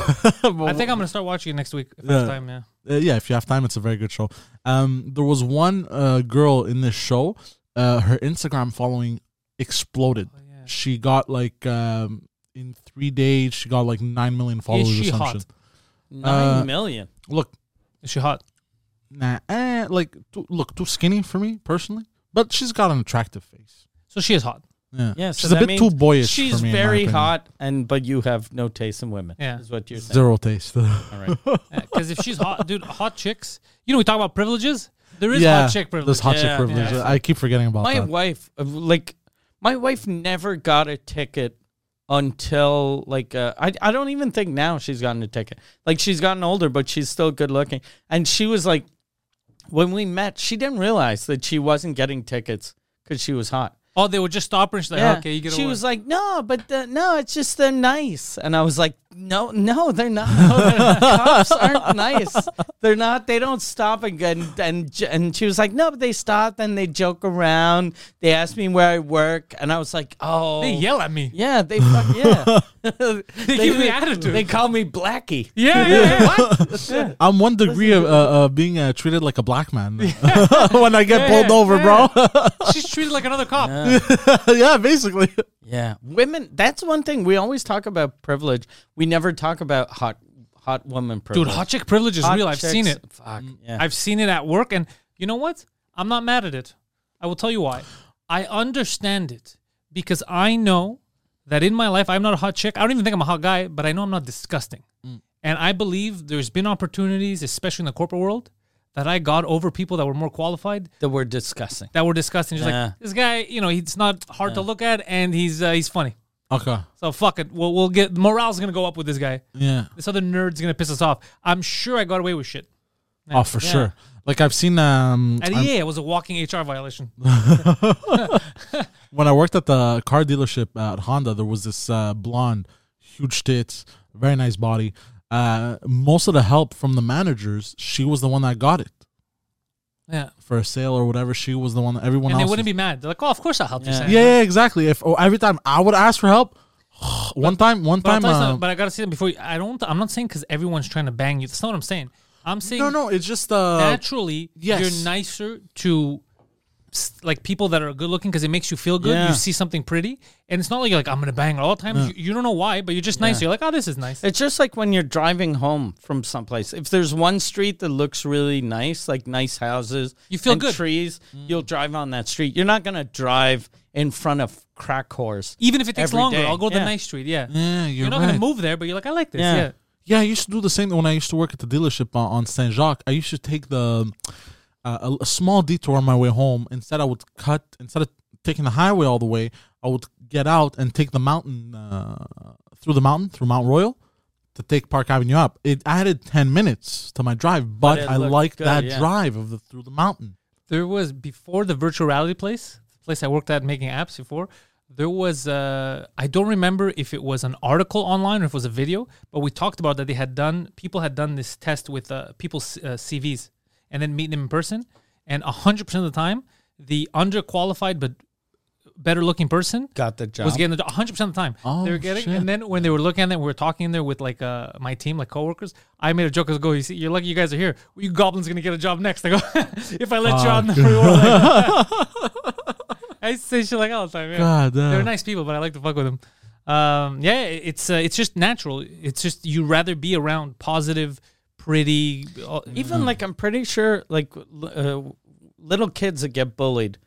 I think I'm going to start watching it next week if I have Yeah. time, yeah. Uh, yeah, if you have time, it's a very good show. Um, there was one uh, girl in this show. Uh, her Instagram following exploded. Oh, yeah. She got like um, in three days, she got like nine million followers. Is she or some hot? shit. Nine Uh, million. Look, Is she hot? nah, eh, like too, look too skinny for me personally, but she's got an attractive face. So she is hot. Yeah, Yeah, so she's a that bit means too boyish. She's for me, in my very opinion. hot, and but you have no taste in women. Yeah. Is what you're saying. Zero taste. All right. Because if she's hot, dude, hot chicks, you know, we talk about privileges. There is yeah, hot chick privilege. there's hot Yeah, chick privilege. yeah. I keep forgetting about My that. wife, uh, like, my wife never got a ticket until like uh, I I don't even think now she's gotten a ticket. Like she's gotten older, but she's still good looking. And she was like, when we met, she didn't realize that she wasn't getting tickets because she was hot. Oh, they would just stop her and she's like, Yeah. okay, you get she away. was like, no, but uh, no, it's just they're nice. And I was like, no, no, they're not. No, they're not. Cops aren't nice. They're not. They don't stop and and and j- and she was like, no, but they stop and they joke around. They ask me where I work, and I was like, oh, They yell at me. yeah, they fuck yeah. they, give me attitude. They call me Blackie. Yeah, yeah, yeah. What? I'm one degree of uh, uh, being uh, treated like a black man when I get Yeah, pulled over, yeah. bro. She's treated like another cop. yeah, basically. Yeah, women. That's one thing we always talk about privilege. We never talk about hot hot woman privilege. Dude, hot chick privilege is Hot real. I've chicks- seen it. Fuck yeah. I've seen it at work, and you know what? I'm not mad at it. I will tell you why. I understand it because I know that in my life, I'm not a hot chick. I don't even think I'm a hot guy, but I know I'm not disgusting. And I believe there's been opportunities, especially in the corporate world, that I got over people that were more qualified, that we're discussing. that were disgusting. Just Yeah. like, this guy, you know, he's not hard to look at, and he's uh, he's funny. Okay. So fuck it. We'll, we'll get, morale's going to go up with this guy. Yeah. This other nerd's going to piss us off. I'm sure I got away with shit. Oh, for Yeah. sure. Like I've seen um And I'm- yeah, it was a walking H R violation. when I worked at the car dealership at Honda, there was this uh, blonde, huge tits, very nice body. Uh, most of the help from the managers, she was the one that got it Yeah. for a sale or whatever. She was the one that everyone And they else. wouldn't be mad. They're like, oh, of course I'll help you. Yeah. Sam. yeah, yeah, exactly. If oh, every time I would ask for help, one time, one But, I'll time, tell you uh, something, but I gotta say that before. You, I don't. I'm not saying because everyone's trying to bang you. That's not what I'm saying. I'm saying no, no, it's just uh, naturally yes. you're nicer to s- like people that are good looking because it makes you feel good. Yeah. You see something pretty, and it's not like you're like I'm gonna bang her all the time. You, you don't know why, but you're just nice. You're like, oh, this is nice. It's just like when you're driving home from someplace. If there's one street that looks really nice, like nice houses, You feel and good. trees, you'll drive on that street. You're not gonna drive in front of crack whores. Even if it takes every longer, day. I'll go to the Yeah. nice street. Yeah, yeah, you're, you're not right. gonna move there, but you're like, I like this. Yeah. Yeah. Yeah, I used to do the same when I used to work at the dealership on, on Saint Jacques. I used to take the uh, a, a small detour on my way home. Instead, I would cut instead of taking the highway all the way. I would get out and take the mountain uh, through the mountain through Mount Royal to take Park Avenue up. It added ten minutes to my drive, but, it I looked liked good, that yeah. drive of the through the mountain. There was before the virtual reality place, the place I worked at making apps before. There was uh, I don't remember if it was an article online or if it was a video, but we talked about that they had done people had done this test with uh, people's uh, C Vs and then meeting them in person, and a hundred percent of the time, the underqualified but better looking person Got the job. was getting the one hundred percent of the time. Oh, they were getting, shit. and then when they were looking at it, we were talking in there with like uh, my team, like coworkers. I made a joke. I was go, you see, you're lucky you guys are here. You goblins gonna get a job next. I go, if I let you out in the free world. Like, I used to say shit like all the time. Yeah. God, uh, They're nice people, but I like to fuck with them. Um, yeah, it's uh, it's just natural. It's just you rather be around positive, pretty. Uh, Even like I'm pretty sure like l- uh, little kids that get bullied,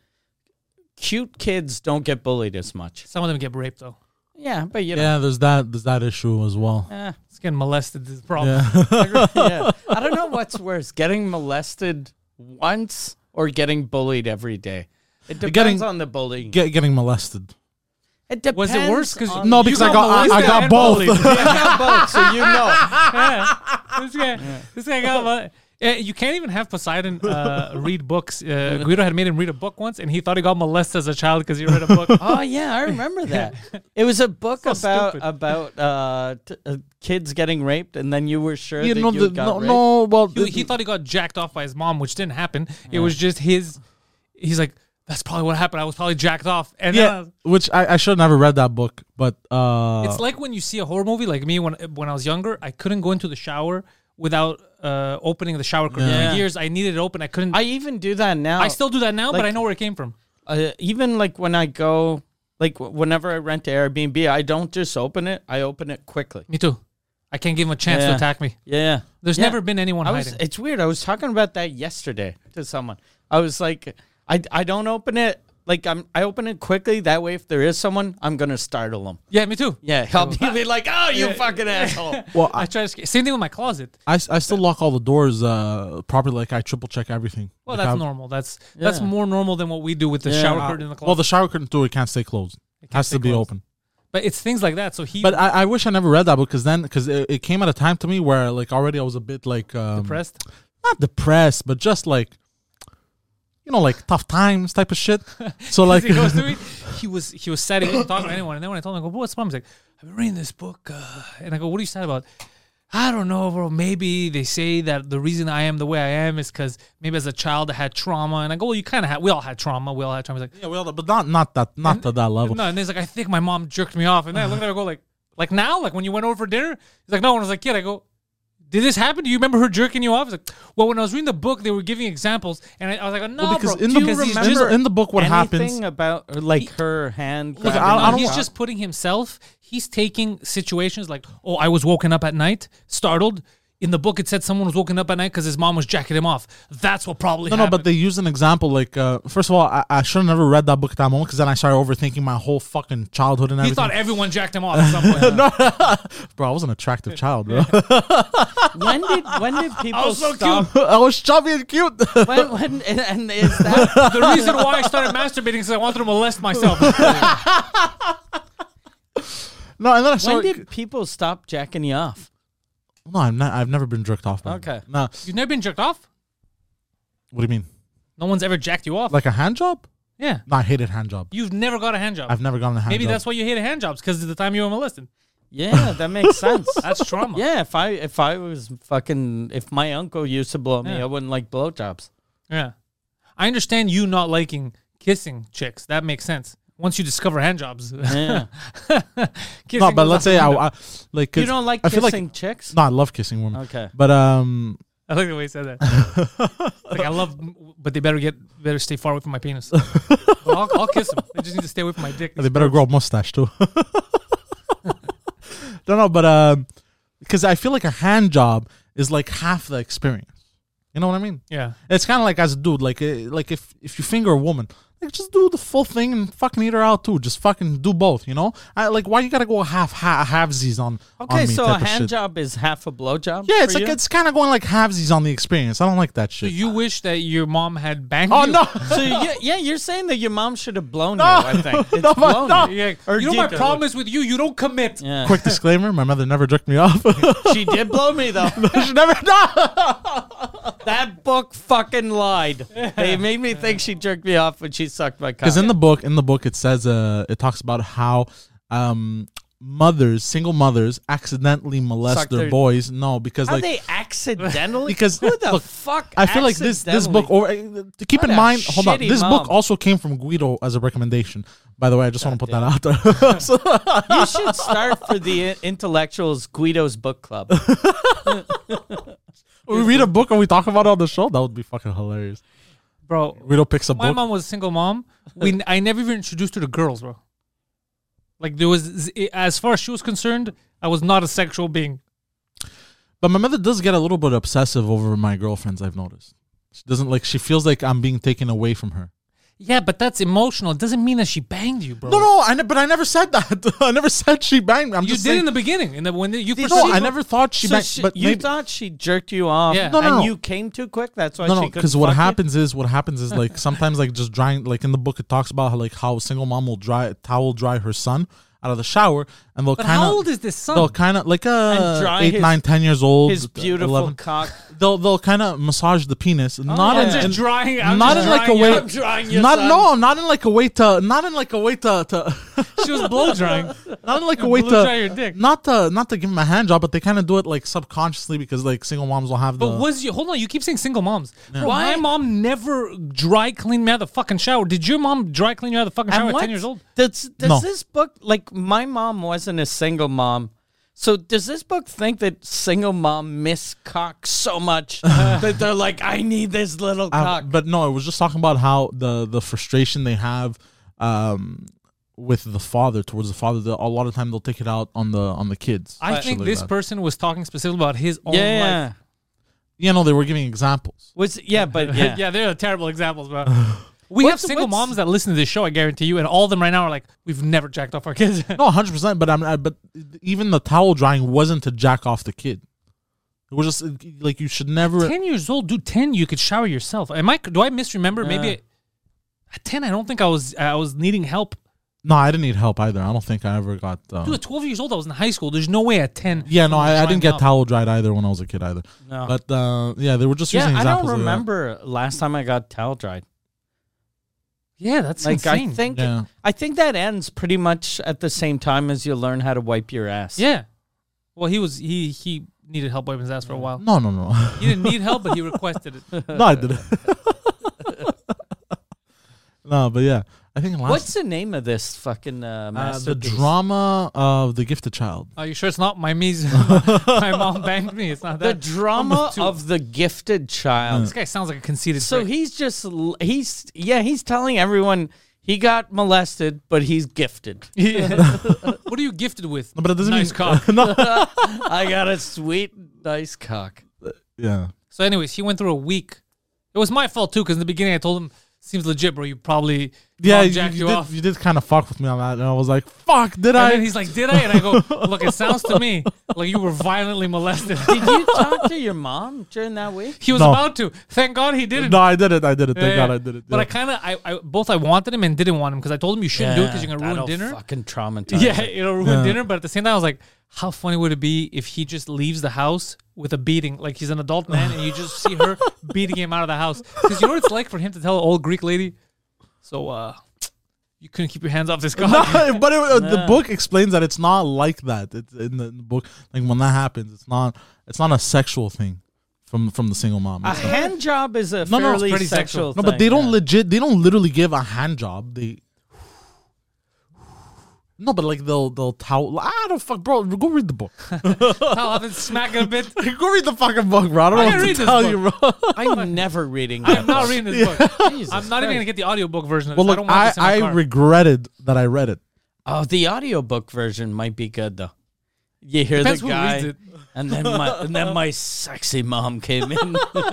cute kids don't get bullied as much. some of them get raped though. Yeah, but you know, yeah, there's that there's that issue as well. eh, It's getting molested. Is the problem. Yeah. yeah. I don't know what's worse, getting molested once or getting bullied every day. It depends Getting- on the bullying. Get, getting molested. It depends. Was it worse? 'Cause on- No, You because I got got I, I molested got and both. bullied. You got both, so you know. Yeah. This guy, this guy got. mo- Eh, You can't even have Poseidon uh, read books. Uh, Guido had made him read a book once, and he thought he got molested as a child because he read a book. Oh yeah, I remember that. It was a book So about stupid. about uh, t- uh, kids getting raped, and then you were sure You that know, you the, got no, raped. no, well, he, the- he thought he got jacked off by his mom, which didn't happen. It was just his. He's like, That's probably what happened. I was probably jacked off. And Yeah, then which I, I should have never read that book, but uh, it's like when you see a horror movie, like me when when I was younger, I couldn't go into the shower without uh, opening the shower curtain. Yeah. For years, I needed it open. I couldn't. I I, even do that now. still do that now, but like- I know where it came from. uh, even like when I go, like w- whenever I rent to Airbnb, I don't just open it. I open it quickly. Me too. I can't give him a chance to Yeah. attack me. Yeah. There's Yeah. never been anyone I was, hiding. it's weird. I was talking about that yesterday to someone. I was like, I, I don't open it. Like I'm, I open it quickly. That way, if there is someone, I'm gonna startle them. Yeah, me too. Yeah, I'll be like, oh, you fucking asshole. well, I I, try to. Sca- Same thing with my closet. I, I still lock all the doors uh, properly. Like I triple check everything. Well, Like, that's I've- normal. That's that's Yeah. more normal than what we do with the Yeah. shower Uh, curtain in the closet. Well, the shower curtain door can't stay closed. It can't has stay to be closed. open. but it's things like that. So he But I, I wish I never read that book because then because it, it came at a time to me where like already I was a bit like um, depressed. not depressed, but just like you know like tough times type of shit. So like he goes to me. He was he was sad. He wasn't talking to anyone. And then when I told him, I go, "What's mom?" He's like, "I've been reading this book," uh, and I go, "What are you sad about?" I don't know, bro. Maybe they say that the reason I am the way I am is because maybe as a child I had trauma. And I go, well, you kind of had. We all had trauma. We all had trauma. He's like, yeah, well, but not not that not to that level. no. And he's like, I think my mom jerked me off. And then I looked at her, I go, like, like now, like when you went over for dinner. He's like, no. When I was like, kid, I go, did this happen? Do you remember her jerking you off? He's like, well, when I was reading the book, they were giving examples, and I, I was like, no, Well, because bro. in do the you book, remember- in the, in the book, what Anything happens? about or, like her hand? Look, grabbing I- I the don't he's cock? just putting himself. He's taking situations like, oh, I was woken up at night, startled. In the book, it said someone was woken up at night because his mom was jacking him off. That's what probably No, no, happened. but they use an example. Like, uh, first of all, I, I should have never read that book at that moment because then I started overthinking my whole fucking childhood and he everything. thought everyone jacked him off at some point. Bro, I was an attractive child, bro. when did when did people was so stop? I was chubby and cute. When, when and, and is that The reason why I started masturbating is I wanted to molest myself. No, and then I when started. did people stop jacking you off? No, I'm not. I've never been jerked off. By Okay. No. You've never been jerked off? What do you mean? No one's ever jacked you off. Like a hand job? yeah. No, I hated hand job. You've never got a hand job. I've never gotten a hand Maybe job. that's why you hated hand jobs, because of the time you were molested. Yeah, that makes sense. That's trauma. Yeah, if I if I was fucking if my uncle used to blow me, Yeah. I wouldn't like blowjobs. Yeah. I understand you not liking kissing chicks. That makes sense. Once you discover hand jobs. Yeah. Kissing No, but goes let's out say the I, window. I like. You 'cause don't like I feel kissing like chicks? no, I love kissing women. Okay. But um, I like the way he said that. Like, I love, but they better get better stay far away from my penis. But I'll, I'll kiss them. They just need to stay away from my dick. they better grow a mustache too. Don't know, but um, because I feel like a hand job is like half the experience. You know what I mean? Yeah. It's kind of like as a dude, like uh, like if if you finger a woman, like just do the full thing and fucking eat her out too. Just fucking do both. You know? I, like why you gotta go half ha- halvesies on Okay, on me so a type of hand shit. job is half a blowjob. Yeah, it's for like you? it's kind of going like halvesies on the experience. I don't like that So shit. you wish that your mom had banged Oh you? no! So yeah, yeah, you're saying that your mom should have blown No. you. I think it's No, but blown no. you. Yeah. Or You know my did- problem is with you. You don't commit. Yeah. Quick disclaimer: my mother never jerked me off. She did blow me though. She never. No. That book fucking lied. They made me think she jerked me off when she sucked my cock. Because in the book, in the book, it says, uh, it talks about how um, mothers, single mothers, accidentally molest Suck their, their- boys. No, because How like they accidentally? because who the look, fuck? I feel like this this book. accidentally- Or uh, to keep What in a mind, hold on. shitty This mom. book also came from Guido as a recommendation. By the way, I just want to put that out there. So- You should start for the intellectuals Guido's book club. we read a book and we talk about it on the show. That would be fucking hilarious. Bro, Guido picks a my book. mom was a single mom. We I never even introduced her to girls, bro. Like there was, as far as she was concerned, I was not a sexual being. But my mother does get a little bit obsessive over my girlfriends, I've noticed. She doesn't like, she feels like I'm being taken away from her. Yeah, but that's emotional. It doesn't mean that she banged you, bro. No, no, I ne- but I never said that. I never said she banged me. I'm you just did saying, in the beginning. In the when you Did first no, she- I never thought she So banged. she- but you maybe, thought she jerked you off, Yeah. No, no, and no. you came too quick. That's why no, she no, couldn't because what fuck you? happens is, what happens is like sometimes like just drying, like in the book it talks about how like how a single mom will dry towel dry her son out of the shower, and they'll But kind how of old is this son? they'll kind of like uh And dry eight, his- nine, ten years old, His beautiful eleven. cock. They'll they'll kind of massage the penis, not yeah. in, I'm just in- drying. I'm not just in like a drying way. you. I'm drying your not son. no, not in like a way to, not in like a way to to. She was blow drying. Not like a way Blow dry to your dick. not to not to give them a hand job, but they kind of do it like subconsciously because like single moms will have the. But was you hold on? You keep saying single moms. Bro, Why? my mom never dry cleaned me out of the fucking shower. Did your mom dry clean you out of the fucking shower And at what- ten years old? Does, does No. this book, like, my mom wasn't a single mom. So does this book think that single mom miss cock so much that they're like, I need this little Uh, cock? but no, it was just talking about how the the frustration they have um, with the father towards the father. The, a lot of time they'll take it out on the on the kids. I Shit think like this that. person was talking specifically about his own yeah. life. You know, they were giving examples. Was, yeah, but yeah. Yeah, they're terrible examples, bro. We What's- have single what's- moms that listen to this show, I guarantee you, and all of them right now are like, we've never jacked off our kids. No, one hundred percent. But I'm I, but even the towel drying wasn't to jack off the kid. It was just uh, like you should never. ten years old, dude, ten, you could shower yourself. Am I, do I misremember? Maybe Yeah. I, at ten, I don't think I was I was needing help. No, I didn't need help either. I don't think I ever got. Uh, Dude, at twelve years old, I was in high school. There's no way at ten. yeah, no, someone was I, I drying didn't me get off. towel dried either when I was a kid either. No. But uh, yeah, they were just using Yeah, I examples. don't of that. remember last time I got towel dried. Yeah, that's Like, insane. I think Yeah. I think that ends pretty much at the same time as you learn how to wipe your ass. Yeah. Well, he was he he needed help wiping his ass for a while. No, no, no. He didn't need help, but he requested it. no, I didn't. No, but yeah, I think last What's the name of this fucking uh, uh, the masterpiece? drama of the gifted child. Are you sure it's not my me's? My mom banged me. It's not The that. drama Almost two. of the gifted child. This guy sounds like a conceited. So prick. he's just l- he's yeah he's telling everyone he got molested, but he's gifted. What are you gifted with? No, but it doesn't Nice mean cock. no. I got a sweet nice cock. Yeah. So, anyways, he went through a week. It was my fault too, because in the beginning I told him, "Seems legit, bro. You probably Yeah, mom you, jacked you you, did, off." you did kind of fuck with me on that, and I was like, "Fuck, did And I?" then he's like, "Did I?" And I go, "Look, it sounds to me like you were violently molested." Did you talk to your mom during that week? He was No. about to. Thank God he didn't. No, I did it. I did it. Thank Yeah, God yeah. I did it. But yeah. I kind of, I, I, both I wanted him and didn't want him because I told him you shouldn't do it because you're gonna ruin that'll dinner. Fucking traumatize. Yeah, it. it'll ruin Yeah. dinner. But at the same time, I was like, how funny would it be if he just leaves the house with a beating, like he's an adult man, and you just see her beating him out of the house? Because you know what it's like for him to tell an old Greek lady, so uh, you couldn't keep your hands off this guy. No, but it, uh, the Yeah. book explains that it's not like that. It's in the, in the book. Like when that happens, it's not. It's not a sexual thing from from the single mom. A It's not- hand job is a No, no, it's fairly pretty sexual. sexual. no, but they thing, don't yeah. legit. They don't literally give a hand job. They. No, but like they'll they'll towel. I don't fuck, bro. Go read the book. I'll have to smack it a bit. Go read the fucking book, bro. I don't I know can what read to this tell book. you, bro. I'm never reading. That I'm not book. reading this book. Jesus I'm not even Christ. gonna get the audiobook version of Well, this. I look, don't want I this in my I car. regretted that I read it. Oh, the audiobook version might be good though. You hear Depends the who guy, reads it. and then my and then my sexy mom came in.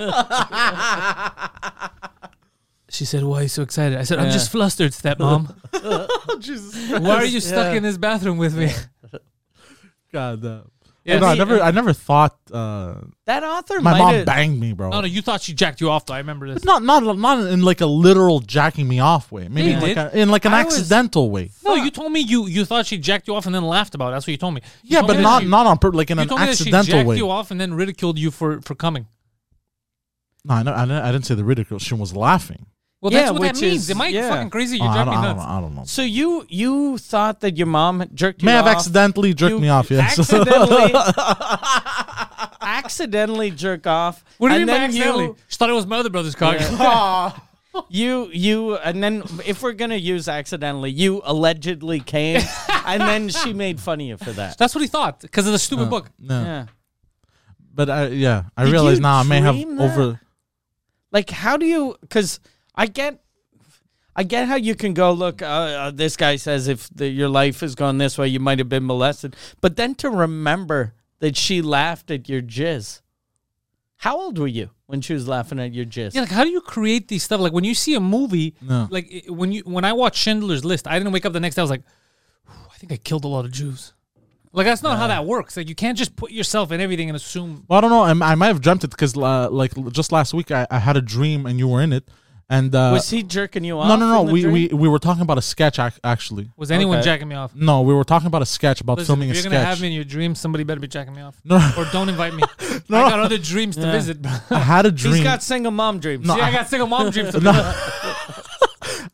She said, "Why are you so excited?" I said, "I'm Yeah. just flustered, stepmom. Jesus, Why are you stuck Yeah. in this bathroom with me?" God damn. Yeah, no, I see, never, uh, I never thought uh, That author my might mom have, banged me, bro. No, no, you thought she jacked you off, though. I remember this. Not, not, not in like a literal jacking me off way. Maybe Yeah, in you like, did. a, in like an I was- accidental way. No, you told me you you thought she jacked you off and then laughed about it. That's what you told me. You Yeah, told but me that not, she- not on purpose. Like in You an told me that she accidental jacked way. you off and then ridiculed you for for coming. No, I, know- I, didn't- I didn't say the ridicule. She was laughing. Well, Yeah, that's what that which means. is- Am I yeah. fucking crazy? Oh, You're I, driving don't, me I, don't, nuts. I don't know. So you you thought that your mom had jerked you May have off? accidentally jerked You me off. Yes. Accidentally, accidentally jerk off. What do you and mean by then accidentally? you- She thought it was my other brother's car. You you and then if we're gonna use accidentally, you allegedly came, and then she made fun of you for that. That's what he thought because of the stupid Uh, book. no. Yeah. But I, yeah, I Did realize you now I may have dream that? over. Like, how do you? Because I get, I get how you can go. Look, uh, uh, this guy says if the, your life is going this way, you might have been molested. But then to remember that she laughed at your jizz. How old were you when she was laughing at your jizz? Yeah, like how do you create these stuff? Like when you see a movie, No. like it- when you when I watched Schindler's List, I didn't wake up the next day. I was like, "Whew, I think I killed a lot of Jews. Like that's not how that works. Like you can't just put yourself in everything and assume. Well, I don't know. I, I might have dreamt it because, uh, like, just last week I, I had a dream and you were in it, and uh, Was he jerking you off? no, no, no. in the We, dream? we we were talking about a sketch ac- actually. Was anyone Okay. jacking me off? No, we were talking about a sketch about Listen, filming if a you're gonna sketch. have me in your dreams, somebody better be jacking me off. No. Or don't invite me. No. I got other dreams to Yeah. visit. bro. I had a dream. He's got single mom dreams. No, See, I I- got single mom dreams. To No. visit.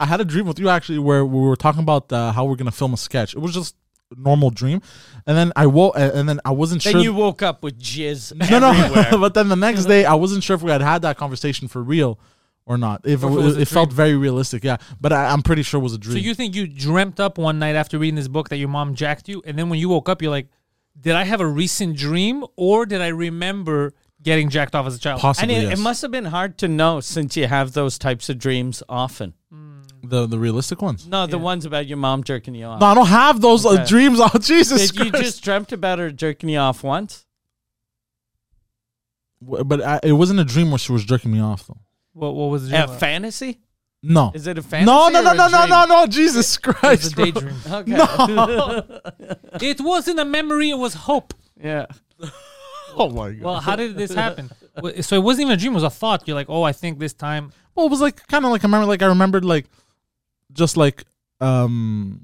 I had a dream with you actually where we were talking about uh, how we're gonna film a sketch. It was just a normal dream, and then I woke, and then I wasn't Then sure. you woke up with jizz no, no. everywhere. But then the next day, I wasn't sure if we had had that conversation for real or not. If Or it, if it was it, a felt dream. very realistic, yeah. But I, I'm pretty sure it was a dream. So you think you dreamt up one night after reading this book that your mom jacked you, and then when you woke up, you're like, did I have a recent dream, or did I remember getting jacked off as a child? And Possibly, it, yes. it must have been hard to know since you have those types of dreams often. the the realistic ones. No, the Yeah. ones about your mom jerking you off. No, I don't have those uh, Okay. dreams. Oh, Jesus Did you Christ. just dreamt about her jerking you off once? W- But I, it wasn't a dream where she was jerking me off, though. What, what was the A dream? about? fantasy? No. Is it a fantasy? No, no, or no, a no, no, dream? no, no. Jesus It was Christ. a bro. daydream. Okay. No. It wasn't a memory, it was hope. Yeah. Oh, my God. Well, how did this happen? Wa- So it wasn't even a dream, it was a thought. You're like, oh, I think this time. Well, it was like kind of like I remember, like I remembered, like just like um.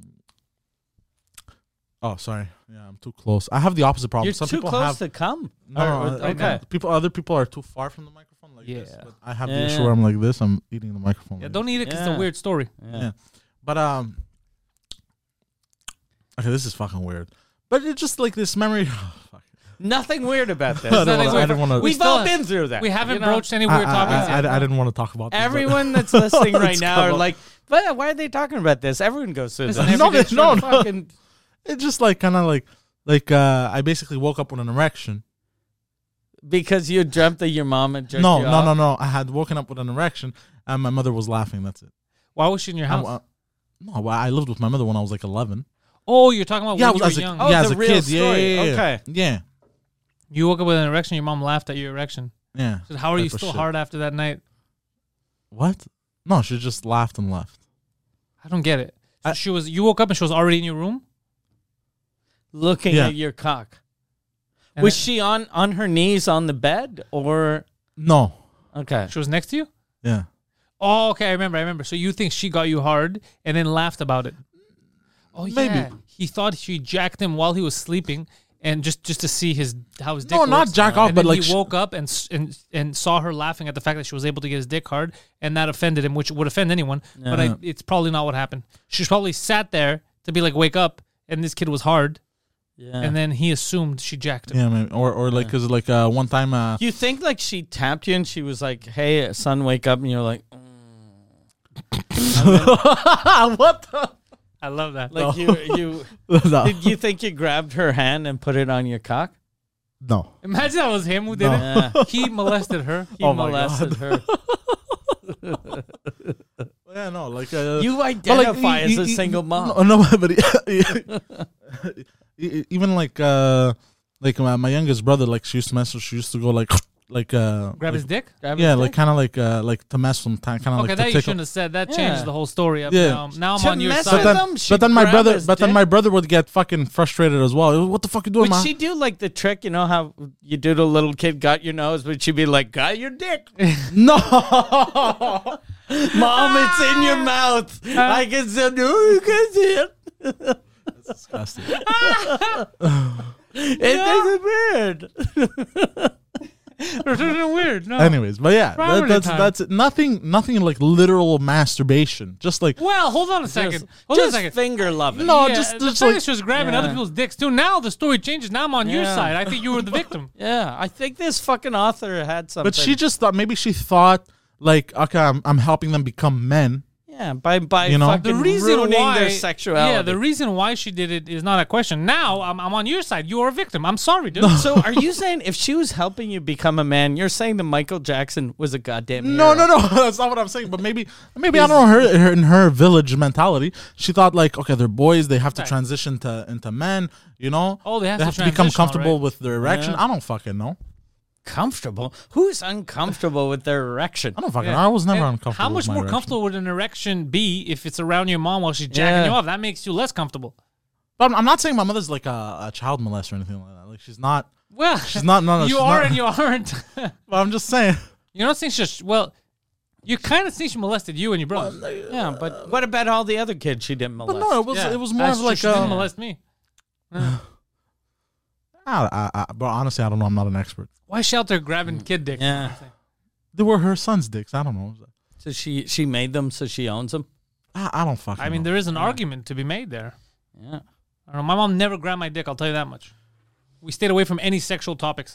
Oh, sorry. Yeah, I'm too close. I have the opposite problem. You're Some too people close have to come. no, Or- no, or- uh, okay. People, other people are too far from the microphone. Like this, Yeah. but I have the Yeah. issue where I'm like this. I'm eating the microphone. Yeah, like don't eat it because it's Yeah. a weird story. Yeah. Yeah. But um. Okay, this is fucking weird. But it's just like this memory. Fuck. Nothing weird about this. I don't nothing wanna- I weird. didn't want to. We've still all have- been through that. We haven't you know? broached any I, weird topics I, yet. I, I didn't want to talk about this, but- Everyone that's listening right Let's now come are on. like, but why are they talking about this? Everyone goes through Listen, this. No, every day no, no. Fucking, It's just like kind of like like uh, I basically woke up with an erection. because you dreamt that your mom had jerked No, you no, off. no, no. I had woken up with an erection, and my mother was laughing. That's it. Why was she in your house? I'm, uh, no, well, I lived with my mother when I was like eleven. oh, you're talking about Yeah, when I you was were as a, young. Oh, yeah, the as a real kid. Yeah, story. yeah, yeah, Okay. yeah, You woke up with an erection, your mom laughed at your erection. yeah. She said, how are you Type of still shit. hard after that night? What? No, she just laughed and left. I don't get it. So I- she was. You woke up and she was already in your room? Looking Yeah. at your cock. And Was then- she on, on her knees on the bed or? No. Okay. She was next to you? Yeah. Oh, okay, I remember, I remember. So you think she got you hard and then laughed about it? Oh, yeah. Maybe. He thought she jacked him while he was sleeping, and just just to see his how his dick No, not works. jack off, And but then like he sh- woke up and s- and and saw her laughing at the fact that she was able to get his dick hard, and that offended him, which would offend anyone. But I, Yeah. it's probably not what happened. She probably sat there to be like, wake up, and this kid was hard, Yeah. and then he assumed she jacked him. Yeah, maybe. Or or like because like uh, one time. Uh, You think like she tapped you and she was like, "Hey, son, wake up," and you're like, what? The? I love that. like No. you you no. did you think you grabbed her hand and put it on your cock? no. Imagine that was him who did No. it. Yeah. He molested her. He Oh my molested her. Yeah, no. Like uh, You but, like, identify e- as e- a e- single mom. No, no, but e- e- even like uh, like my, my youngest brother, like she used to mess with. She used to go like like uh, Grab like, his dick? Grab his yeah, dick? like kind of like uh, like to mess with him, kind of Okay, like that to you tickle. shouldn't have said. That Yeah. changes the whole story up Yeah. now. Now I'm To on your mess side. with But them, then, she'd but then my grab brother, his but then dick. my brother would get fucking frustrated as well. What the fuck you doing, Would man? she do like the trick? You know how you do the little kid got your nose? Would she be like, "Got your dick, No. mom? It's in your mouth. I can see. No, you can see it. Disgusting. It is weird." Weird. No. Anyways, but yeah, that, Primary that's time. that's it. Nothing, nothing like literal masturbation. Just like Well, hold on a second. Just, hold on a just second. finger loving. No, Yeah, just- the just fact like- that she was grabbing Yeah. other people's dicks too. Now the story changes. Now I'm on your Yeah. side. I think you were the victim. Yeah, I think this fucking author had something. but she just thought maybe she thought like okay, I'm I'm helping them become men. yeah, by by You know? fucking The reason ruining why their sexuality. Yeah, the reason why she did it is not a question. Now I'm, I'm on your side. You are a victim. I'm sorry, dude. So are you saying if she was helping you become a man, you're saying that Michael Jackson was a goddamn No, hero? no, no. That's not what I'm saying. But maybe, maybe I don't know her, her in her village mentality. She thought like, okay, they're boys. They have to Right. transition to into men. You know. Oh, they have they to have to become transition, comfortable alright. with their erection. Yeah. I don't fucking know. Comfortable? Who's uncomfortable with their erection? I don't fucking. Yeah. know. I was never And uncomfortable. How much with my more erection. comfortable would an erection be if it's around your mom while she's jacking Yeah. you off? That makes you less comfortable. But I'm, I'm not saying my mother's like a, a child molester or anything like that. Like she's not. Well, She's not. No, no. you she's are not. and you aren't. But I'm just saying. You're not saying she's well. You kind of think she molested you and your brother. Yeah, but what about all the other kids she didn't molest? But no, it was Yeah, it was more that's of true. like she didn't a. molest me. I, I, I, but honestly, I don't know. I'm not an expert. Why is she out there grabbing kid dicks? Yeah. They were her son's dicks. I don't know. So she she made them, so she owns them. I, I don't fucking. I mean, know. there is an argument to be made there. Yeah. I don't know. My mom never grabbed my dick. I'll tell you that much. We stayed away from any sexual topics.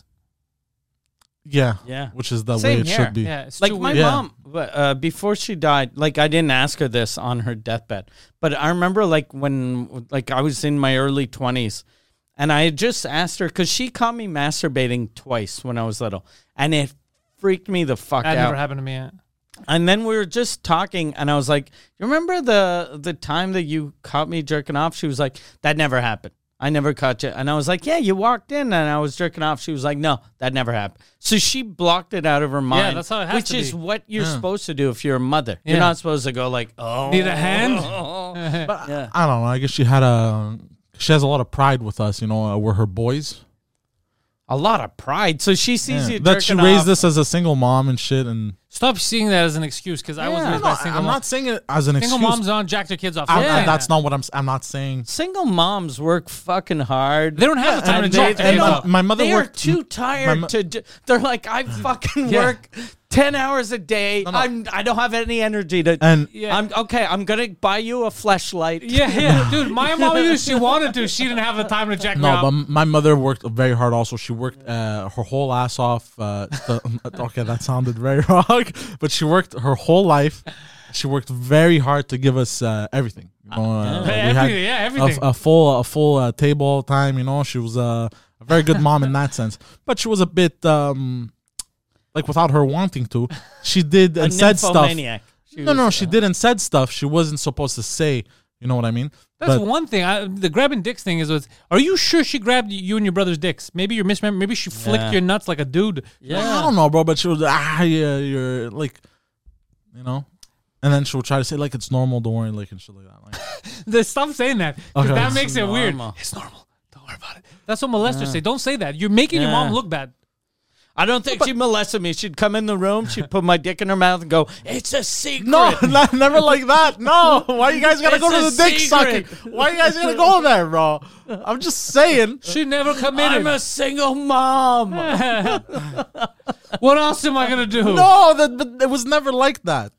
Yeah, Yeah. which is the Same way it here. should be. Yeah, it's Like too my weird. Yeah. mom, uh, before she died, like I didn't ask her this on her deathbed, but I remember like when, like I was in my early twenties, and I had just asked her because she caught me masturbating twice when I was little, and it freaked me the fuck That out. never happened to me yet. And then we were just talking, and I was like, "You remember the the time that you caught me jerking off?" She was like, "That never happened. I never caught you." And I was like, "Yeah, you walked in, and I was jerking off." She was like, "No, that never happened." So she blocked it out of her mind. that's how it has which to is be. what you're Yeah. supposed to do if you're a mother. Yeah. You're not supposed to go like, "Oh, Need a hand? But Yeah. I don't know. I guess she had a. She has a lot of pride with us. You know, uh, we're her boys. a lot of pride." So she sees Yeah. you That she jerking raised off. us as a single mom and shit. And Stop seeing that as an excuse because I was Yeah. raised No, by a single I'm mom. not saying it as an Single excuse. moms don't jack their kids off. I'm- Stop Yeah. saying That's that. not what I'm. s- I'm not saying. Single moms work fucking hard. They don't have the time to And jack they- their they kids don't- off. My mother They are worked. too tired mo- to. Do, they're like, I fucking Yeah. work ten hours a day. No, no. I'm. I don't have any energy to. And Yeah. I'm okay. I'm gonna buy you a fleshlight. Yeah, yeah, dude. My mom knew she wanted to. She didn't have the time to jack me no, off. but my mother worked very hard. Also, she worked uh, her whole ass off. Uh, the, okay, that sounded very wrong, but she worked her whole life. She worked very hard to give us uh, everything. You know, uh, we had Everything, yeah, a, everything. a full a full uh, table all the time. You know, she was uh, a very good mom in that sense. But she was a bit um, like without her wanting to, she did A and said stuff. nymphomaniac. She No, was, no, uh, she did and said stuff she wasn't supposed to say. You know what I mean? That's But- one thing. I, the grabbing dicks thing is. Was, are you sure she grabbed you and your brother's dicks? Maybe you're misremembering. Maybe she flicked Yeah. your nuts like a dude. Yeah. I don't know, bro, but she was ah, yeah, you're like, you know, and then she'll try to say like it's normal, don't worry, like and shit like that. Like, The, stop saying that. 'Cause Okay. that It's makes it weird. normal. It's normal. Don't worry about it. That's what molesters say. Don't say that. You're making your Yeah. mom look bad. I don't think she molested me. She'd come in the room. She'd put my dick in her mouth and go, "It's a secret." no, not, never like that. No, why you guys gotta It's go to a the dick secret. sucking? Why you guys gotta go there, bro? I'm just saying. She never committed. I'm a single mom. What else am I gonna do? No, that but it was never like that.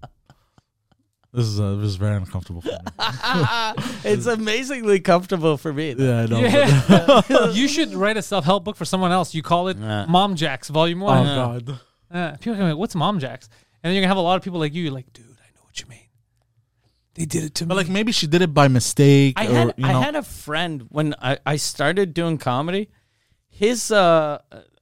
This is uh, this is very uncomfortable for me. It's amazingly comfortable for me. Yeah, I know. Yeah. You should write a self-help book for someone else. You call it Yeah. Mom Jacks Volume Oh One. God. Uh, people are gonna be like, "What's Mom Jacks?" And then you're gonna have a lot of people like you. You're like, "Dude, I know what you mean. They did it to But me." like maybe she did it by mistake. I or, had you I know. had a friend when I, I started doing comedy. His uh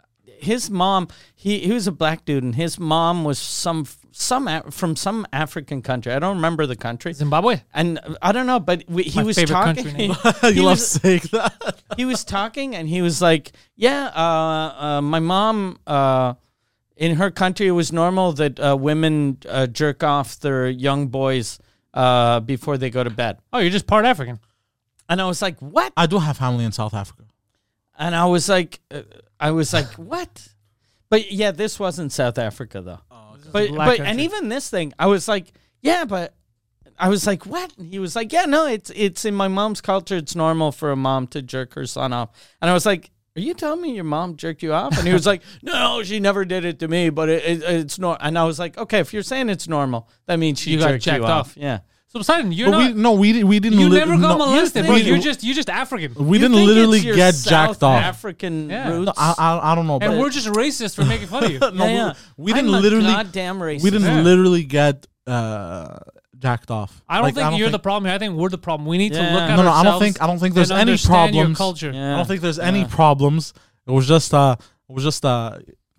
his mom he, he was a black dude and his mom was some some Af- from some African country. I don't remember the country. Zimbabwe. And uh, I don't know, but we, he My was favorite talking. country name. he you love was- saying that. he was talking and he was like, "Yeah, uh, uh, my mom, uh, in her country, it was normal that uh, women uh, jerk off their young boys uh, before they go to bed." Oh, you're just part African. And I was like, "What?" I do have family in South Africa. And I was like, uh, I was like, "What?" But yeah, this wasn't South Africa though. But black but country. and even this thing, I was like, "Yeah, but." I was like, "What?" And he was like, "Yeah, no, it's it's in my mom's culture. It's normal for a mom to jerk her son off." And I was like, "Are you telling me your mom jerked you off?" And he was like, "No, she never did it to me, but it, it, it's not." And I was like, "Okay, if you're saying it's normal, that means she You got jerked jacked you off." off. Yeah. So Poseidon, you're But not. we no, we di- we didn't. you li- never got no, molested, you bro. think- You're just you're just African. We You didn't think literally it's your get South jacked off. African Yeah. roots. No, I, I I don't know. and but we're just racist for making fun of you. no, yeah, yeah. we, we didn't I'm a literally. goddamn racist. We didn't Yeah. literally get uh, jacked off. I don't Like, think you're the problem here. I think we're the problem. We need to Yeah. look at No, no, I ourselves. don't think I don't think there's and any understand your problems. culture. Yeah. I don't think there's any Yeah. problems. It was just uh, it was just uh,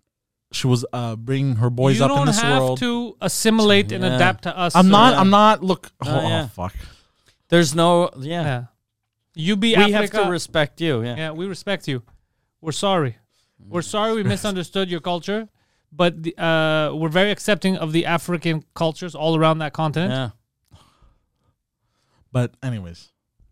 she was uh bringing her boys you up don't in this have world. to assimilate and Yeah. adapt to us. I'm not. Yeah. I'm not. Look. Oh, Oh, yeah. oh fuck. There's no. Yeah. Yeah. You be We Africa. have to respect you. Yeah. Yeah, we respect you. We're sorry. We're sorry we misunderstood your culture, but the, uh, we're very accepting of the African cultures all around that continent. Yeah. But anyways,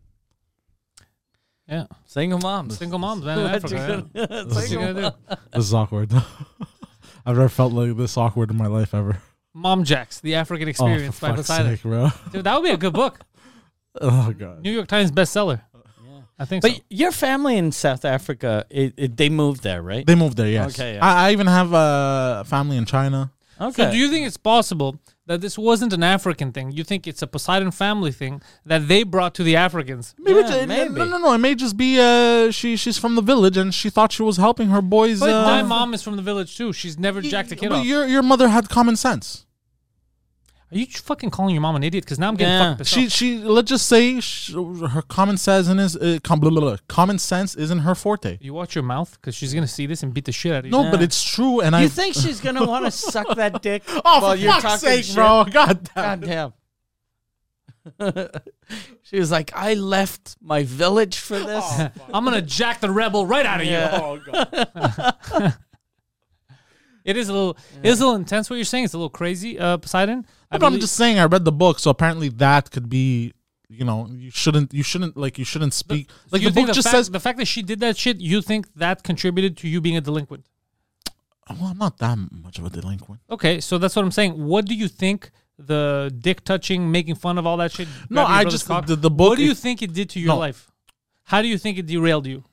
Yeah. Single moms. Single moms, man, in What Africa. you yeah. gonna- What you Single gonna do? this is awkward. I've never felt like this awkward in my life ever. Mom Jacks, the African Oh, Experience for by fuck's Poseidon. sake, bro. Dude, that would be a good book. Oh god. New York Times bestseller. Yeah. I think But so. your family in South Africa, it, it, they moved there, right? They moved there. Yes. Okay, yeah. I, I even have a family in China. Okay. So do you think it's possible that this wasn't an African thing? You think it's a Poseidon family thing that they brought to the Africans? Maybe, Yeah, it's- maybe. no, no, no. It may just be uh, she. She's from the village, and she thought she was helping her boys. But uh, my mom is from the village too. She's never jacked a kid but off. your your mother had common sense. Are you fucking calling your mom an idiot? Because now I'm getting Yeah. fucking pissed She off. she let's just say sh her common sense is uh, com- blah, blah, blah. common sense isn't her forte. You watch your mouth because she's gonna see this and beat the shit out of you. No, but it's true, and I. You think she's gonna want to suck that dick oh, while for you're fuck's talking sake, shit? bro! God damn. God damn. She was like, I left my village for this. I'm gonna jack the rebel right out of Yeah. you. Oh god. It is a little, it is a little intense what you're saying. It's a little crazy, uh, Poseidon. I But I'm believe- just saying, I read the book, so apparently that could be, you know, you shouldn't, you shouldn't, like, you shouldn't speak. Like you the think book the just fact, says, the fact that she did that shit, you think that contributed to you being a delinquent? well, I'm not that much of a delinquent. Okay, so that's what I'm saying. What do you think the dick touching, making fun of all that shit? No, grabbing your I brother's just- cock, the- the book What do you is- think it did to your No. life? How do you think it derailed you?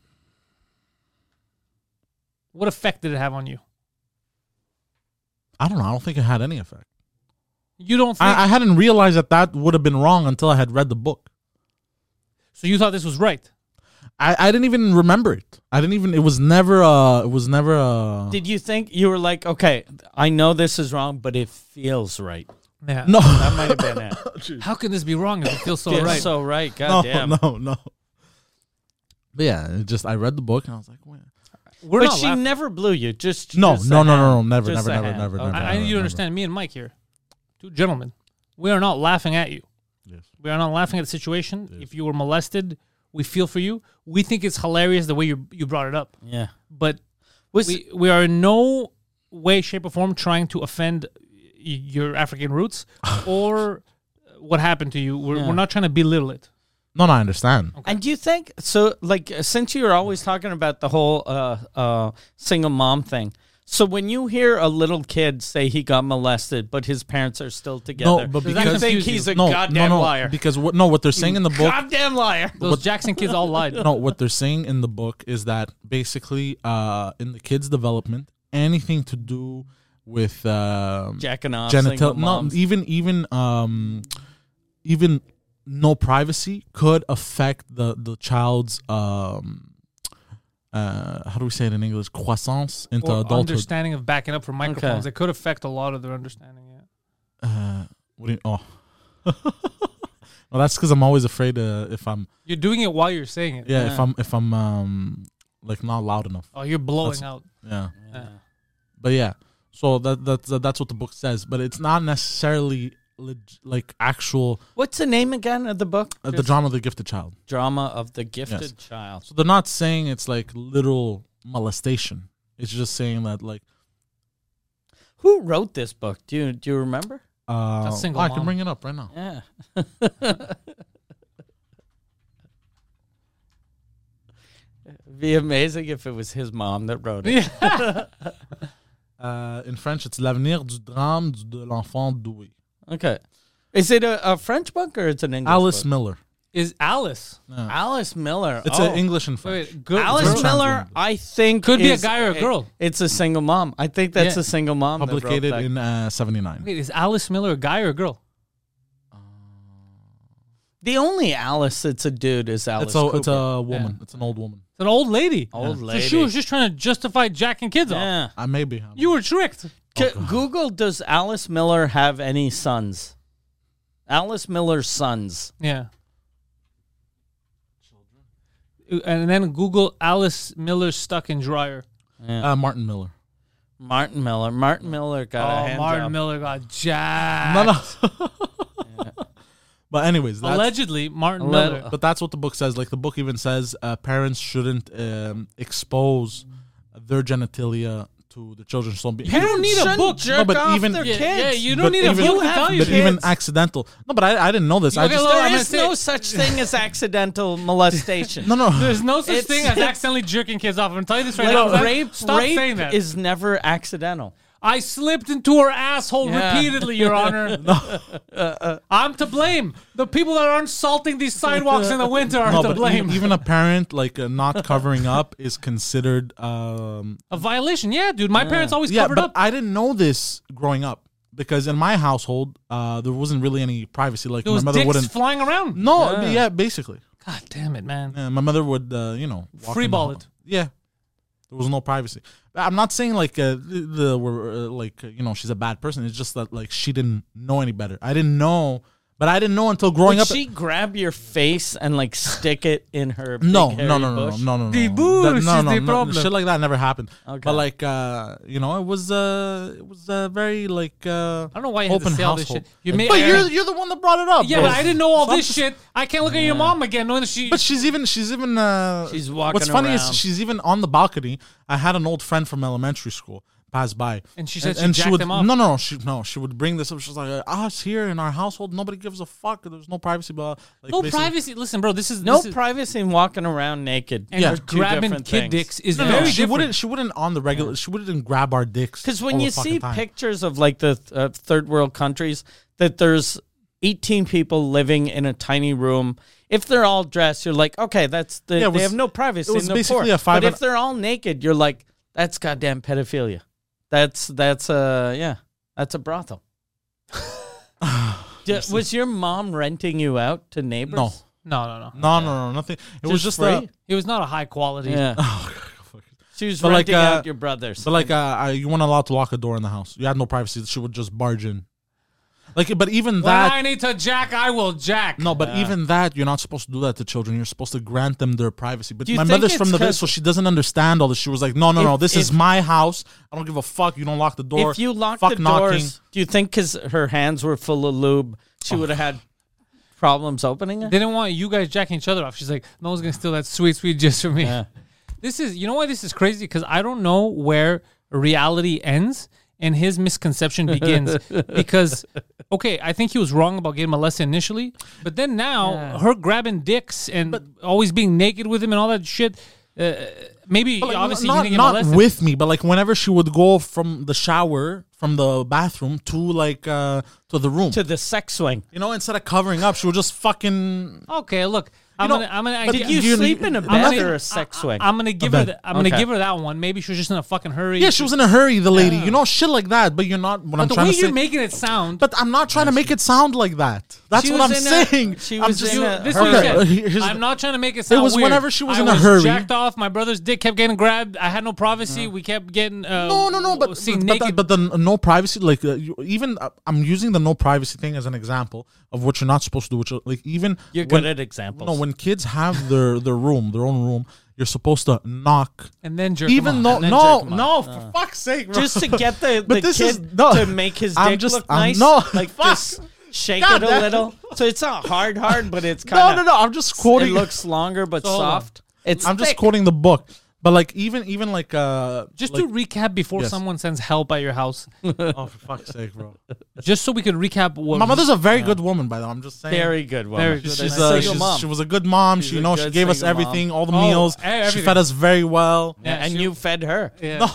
What effect did it have on you? I don't know. I don't think it had any effect. You don't think I, I hadn't realized that that would have been wrong until I had read the book. so? You thought this was right. I, I didn't even remember it. I didn't even. It was never. Uh, it was never. Uh, Did you think you were like, okay, I know this is wrong, but it feels right? Yeah. no, That might have been it. How can this be wrong if it feels so Feels right? so right. God no, damn. no, no. But yeah, it just I read the book and I was like, wait. We're But not she laughing. never blew you. Just No, just no, a no, no, hand. no, never, Just never, a never, hand. never, Okay. never. I, I need you to understand. Me and Mike here, two gentlemen. We are not laughing at you. Yes. We are not laughing at the situation. If you were molested, we feel for you. We think it's hilarious the way you you brought it up. Yeah. But Was we we are in no way, shape, or form trying to offend y- your African roots or what happened to you. We're, Yeah. we're not trying to belittle it. No, no, I understand. And do you think so? Like, since you're always talking about the whole uh, uh, single mom thing, so when you hear a little kid say he got molested, but his parents are still together, but do because- you think confuse you. he's a No, goddamn no, no, liar? because what? No, what they're saying in the book. Goddamn liar! Those Jackson kids all lied. No, what they're saying in the book is that basically, uh, in the kid's development, anything to do with um, Jacking off, genital, single no, moms. even even um, even no privacy could affect the the child's um, uh, how do we say it in English? Croissance into Or adulthood. understanding of backing up for microphones. Okay. It could affect a lot of their understanding. Yeah. Uh, what do you? Oh, well, that's because I'm always afraid uh, if I'm You're doing it while you're saying it. yeah, Yeah. if I'm if I'm um like not loud enough. Oh, you're blowing That's- out. Yeah. Yeah. But yeah, so that that's that's what the book says. But it's not necessarily leg- like actual What's the name again of the book? uh, the Just drama of the gifted child. drama of the gifted Yes. child. So they're not saying it's like literal molestation. It's just saying that like Who wrote this book? Do you do you remember? uh, A single I mom. can bring it up right now. Yeah. It'd be amazing if it was his mom that wrote it. Yeah. Uh, in French, it's l'avenir du drame du- de l'enfant doué. Okay. Is it a, a French book or it's an English Alice book? Miller. Is Alice? Yeah. Alice Miller. It's oh. uh, English and French. Wait, wait, girl, Alice girl- Miller, I think Could be a is- guy or a girl. It's a single mom. I think that's Yeah. a single mom. that wrote Publicated that. in uh, seventy-nine. Wait, is Alice Miller a guy or a girl? The only Alice that's a dude is Alice. It's a it's Cooper. a woman. Yeah. It's an old woman. It's an old lady. Old So lady. she was just trying to justify jacking kids off. Yeah. I maybe. You were tricked. G- Google, does Alice Miller have any sons? Alice Miller's sons. Yeah. And then Google Alice Miller stuck in dryer. Yeah. Uh, Martin Miller. Martin Miller. Martin Miller got a Oh, hand Martin job. Miller got jacked. No, no. But anyways, that's, Allegedly, Martin Alleg- Miller. but that's what the book says. Like the book even says, uh, parents shouldn't um, expose their genitalia to the children. So be, You don't need a Shouldn't book. jerk No, but off even- their Yeah, kids. yeah, you don't But need a even- book You to have tell you. but even kids. accidental. No, but I, I didn't know this. I Okay, just look, There I'm is gonna no say- such thing as accidental molestation. no, no. There's no such It's- thing as accidentally jerking kids off. I'm going to tell you this right Like, now. rape, Stop rape saying that. is never accidental. I slipped into her asshole Yeah. repeatedly, Your Honor. I'm to blame. The people that aren't salting these sidewalks in the winter are No, to but blame. e- even a parent like uh, not covering up is considered. Um, A violation. Yeah, dude. My parents always yeah, covered but up. I didn't know this growing up because in my household uh, there wasn't really any privacy. Like There my was mother dicks wouldn't. flying around. No, yeah. basically, God damn it, man. yeah, my mother would, uh, you know, walk Free in the ball hall- it. Yeah, there was no privacy. I'm not saying like uh, the, the we're, uh, like uh, you know she's a bad person. It's just that like she didn't know any better. I didn't know, but I didn't know until growing Would up. she grab your face and like stick it in her No, big, no, hairy no, no, no, bush? no, no, no. The That- bush no, is no, the no, problem. Shit like that never happened. Okay. But like, uh, you know, it was, uh, it was uh, very like uh, I don't know why you had to open say all this household. shit. You made- but I- you're you're the one that brought it up. Yeah, bro. but I didn't know all So I'm this just- shit. I can't look at your mom again knowing that she. But she's even she's even uh, She's walking What's funny around. is she's even on the balcony. I had an old friend from elementary school pass by, And she said she jacked would him off. no no no she no she would bring this up. She was like, us here in our household, nobody gives a fuck. There's no privacy, blah. Like, no basically- privacy. Listen, bro, this is No this is, privacy in walking around naked. and Yeah. Two grabbing different kid things. dicks is No, no, very she different. wouldn't. She wouldn't on the regular. She wouldn't grab our dicks. Because when all you the fucking see time. pictures of like the uh, third world countries, that there's eighteen people living in a tiny room. If they're all dressed, you're like, okay, that's the, Yeah, it they was- have no privacy. it was in the basically poor. a five But and- if they're all naked, you're like, that's goddamn pedophilia. That's that's uh yeah, that's a brothel. Ju- was your mom renting you out to neighbors? No, no, no, no. no, no, no, nothing. It was just free. uh, It was not a high quality. Yeah. She was But like, renting uh, out your brothers. But like, uh, I- you weren't allowed to lock a door in the house. You had no privacy. She would just barge in. Like, but even When that, I need to jack, I will jack. no, but even that, you're not supposed to do that to children. You're supposed to grant them their privacy. But Do you my think mother's it's from the village, 'cause- so she doesn't understand all this. She was like, no, no, no, If- this is if- my house. I don't give a fuck. You don't lock the door. if you locked fuck the knocking. doors, do you think because her hands were full of lube, she would have had problems opening it? They didn't want you guys jacking each other off. She's like, no one's gonna steal that sweet, sweet gist from me. Yeah. This is, you know why this is crazy? Because I don't know where reality ends and his misconception begins. Because, okay, I think he was wrong about getting molested initially, but then now Yeah. her grabbing dicks and always being naked with him and all that shit. Uh, maybe But, like, obviously not, you didn't get not molested. with me, but like whenever she would go from the shower, from the bathroom to like uh to the room, To the sex swing. you know, instead of covering up, she would just fucking. Okay, look, I'm know, gonna, I'm gonna. but Did I- you you- sleep in a I'm bed gonna- or a sex swing? I'm gonna give A her. bed. The, I'm gonna Okay. give her that one. Maybe she was just in a fucking hurry. Yeah, she was in a hurry, the lady. You know, shit like that. But you're not. What I'm But the trying way to you're say. making it sound. But I'm not trying to make it sound like that. That's She what was I'm in a- saying. she I'm was just, in You- a this is hurry. what you Okay, said. here's- I'm not trying to make it sound was weird. whenever she was I in a hurry. jacked off. My brother's dick kept getting grabbed. I had no privacy. We kept getting uh, No, no, no. But seeing but, naked. but the no privacy, like uh, you, even uh, I'm using the no privacy thing as an example of what you're not supposed to do. Which like even You're when, good at examples. no, when kids have their their room, their own room, you're supposed to knock. and then jerk Even him though off. And then no, jerk 'em no, off. for fuck's sake, bro. just to get the, But the this kid is- no. to make his dick I'm just- look I'm- nice. no, like fuck. just shake God it a damn. little. So it's not hard, hard, but it's no, kind of. no, no. I'm just quoting. It looks longer but So hold on. soft. It's I'm just thick. quoting the book. But like even even like uh Just like, to recap before Yes. someone sends help at your house, oh for fuck's sake, bro. just so we could recap what My mother's a very good woman, by the way. I'm just saying. Very good one. Very good. She's, She's uh, single she's- mom. she was a good mom. She's she, a you know, she good gave us single mom. everything, all the Oh, meals. She everything. fed us very well. Yeah, and she- you fed her. Yeah. No.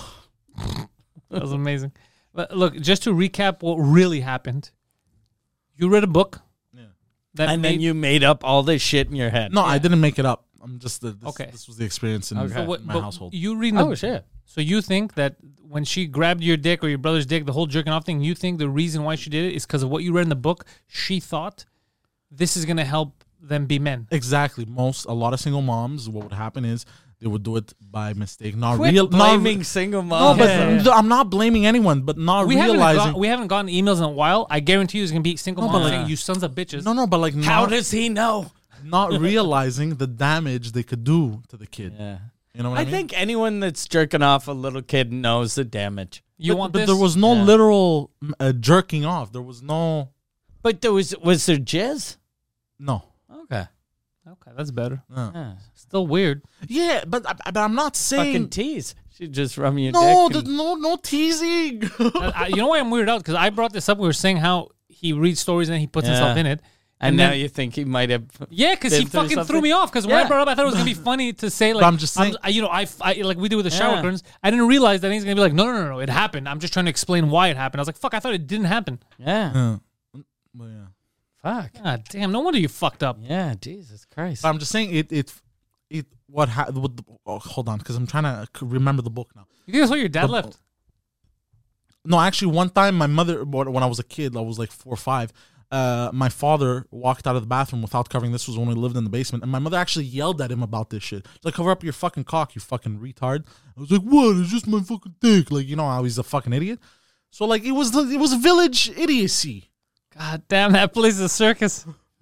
That was amazing. But look, just to recap what really happened, you read a book. Yeah. That And made, then you made up all this shit in your head. No, I didn't make it up. I'm just uh, this, Okay. This was the experience in Okay. So what- my but household. You read Oh, the, shit. So you think that when she grabbed your dick or your brother's dick, the whole jerking off thing, you think the reason why she did it is because of what you read in the book? She thought this is gonna help them be men. Exactly. Most a lot of single moms, what would happen is they would do it by mistake, not Quit real. blaming Not, single no, moms. but Yeah. th- I'm not blaming anyone, but not We haven't realizing. got, we haven't gotten emails in a while. I guarantee you, there's gonna be single No, moms but saying, like- "You sons of bitches." no, no, but like How not, does he know? not realizing the damage they could do to the kid. Yeah. You know what I, I mean? think anyone that's jerking off a little kid knows the damage. You but, want but this? there was no Yeah. literal mm, uh, jerking off. There was no But there was was there jizz? no. Okay. Okay, that's better. Uh. Yeah. Still weird. Yeah, but but I'm not saying Fucking tease. She just rub your no. dick. There's and- no no teasing. I, I- you know why I'm weirded out? Because I brought this up. We were saying how he reads stories and he puts himself Yeah. in it. And, And now then- you think he might have. Yeah, because he Been through fucking threw something? me off. Because when I Yeah. brought it up, I thought it was gonna be funny to say like, I'm just saying- I- you know, I, I like we did with the shower Yeah. curtains. I didn't realize that he's gonna be like, no, no, no, no, it happened. I'm just trying to explain why it happened. I was like, fuck, I thought it didn't happen. Yeah. Yeah. Well, yeah. Fuck. God damn, no wonder you fucked up. Yeah. Jesus Christ. But I'm just saying it. It. It. What? Ha- what the, oh, hold on, because I'm trying to c- remember the book now. You think that's why your dad The- left? No, actually, one time my mother, when I was a kid, I was like four or five. Uh, my father walked out of the bathroom without covering. This was when we lived in the basement, and my mother actually yelled at him about this shit. She's like, "Cover up your fucking cock, you fucking retard." I was like, "What? It's just my fucking dick." Like, you know how he's a fucking idiot. So like, it was the, it was village idiocy. God damn, that place is a circus.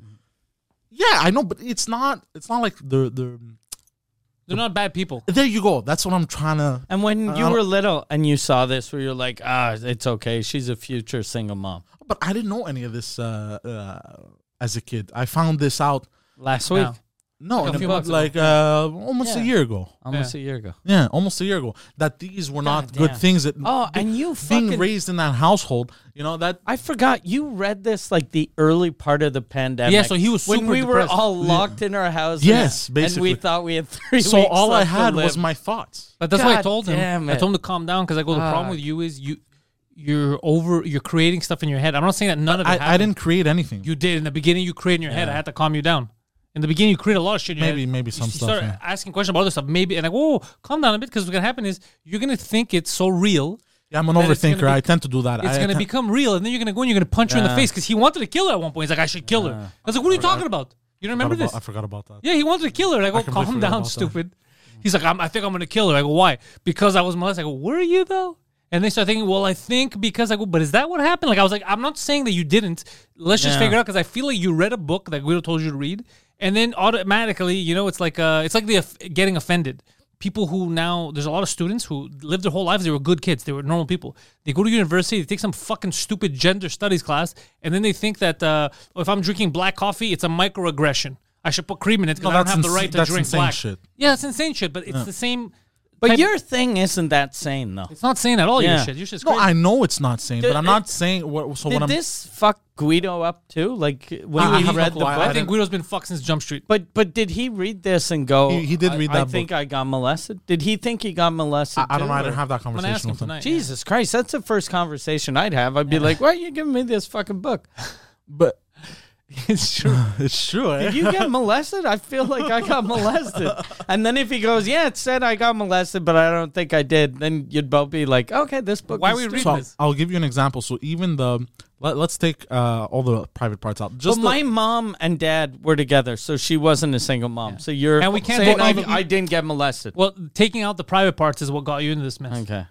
Yeah, I know, but it's not. It's not like the the. They're not bad people. There you go. That's what I'm trying to. And when I you don't- were little and you saw this, where you're like, ah, it's okay. She's a future single mom. But I didn't know any of this uh, uh, as a kid. I found this out. Last week, No. No, Like a in few about, months ago. like uh, almost a Yeah. year ago. almost Yeah. a year ago. Yeah, almost a year ago. That these were not God good damn. things. That Oh, be- and you being fucking- raised in that household, you know that. I forgot you read this like the early part of the pandemic. Yeah, so he was when super we were depressed. all locked in our houses. Yes, and basically. we thought we had three. So weeks all I left to had was live. my thoughts. But that's what I God told him. damn I it. told him to calm down because I go, the problem Fuck. with you is you, you're over, you're creating stuff in your head. I'm not saying that none of it I, happened. I didn't create anything. You did in the beginning. You created in your head. I had to calm you down. In the beginning, you create a lot of shit. In your Maybe- head. maybe You some s- you stuff, start yeah. asking questions about other stuff. Maybe and like, whoa, calm down a bit because what's gonna happen is you're gonna think it's so real. yeah, I'm an that it's gonna overthinker. be- I tend to do that. It's I, gonna I, become real, and then you're gonna go and you're gonna punch her in the Yeah. face because he wanted to kill her at one point. He's like, I should kill her. I was like, what are you talking about? You don't forgot remember about, this? I forgot about that. Yeah, he wanted to kill her. And I go, completely calm forgot down, about that. stupid. He's like, I'm, I think I'm going to kill her. I go, why? Because I was molested. I go, were you though? And they start thinking, well, I think because I go, but is that what happened? Like, I was like, I'm not saying that you didn't. Let's just Yeah. figure it out because I feel like you read a book that Guido told you to read, and then automatically, you know, it's like uh, it's like the off- getting offended. People who now, there's a lot of students who lived their whole lives, they were good kids, they were normal people. They go to university, they take some fucking stupid gender studies class, and then they think that uh, if I'm drinking black coffee, it's a microaggression. I should put cream in it because No, I don't that's have the ins- right to that's drink insane black. shit. Yeah, it's insane shit, but it's the same. But type- your thing isn't that sane though. it's not saying at all. Your Yeah. shit, your shit's No, crazy. I know it's not sane, Did but I'm it- not saying what. So Did what I'm. this fuck Guido up too? Like when I- I he have no read clue. the I- book? I I think didn't- Guido's been fucked since Jump Street. But but did he read this and go? He- he did I- read I that think book. I got molested. Did he think he got molested? I, I don't too, know. I or- didn't have that I'm gonna ask conversation him with him. tonight. Jesus Christ, that's the first conversation I'd have. I'd be like, "Why are you giving me this fucking book? But It's true. it's true. Eh? Did you get molested? I feel like I got molested." And then if he goes, "Yeah, it said I got molested, but I don't think I did," then you'd both be like, "Okay, this book." Why is are we stupid." reading So this? I'll give you an example. So even the let, let's take uh, all the private parts out. But Just the- my mom and dad were together, so she wasn't a single mom. So you're And we can't saying go I, all the- I didn't get molested. Well, taking out the private parts is what got you into this mess. Okay.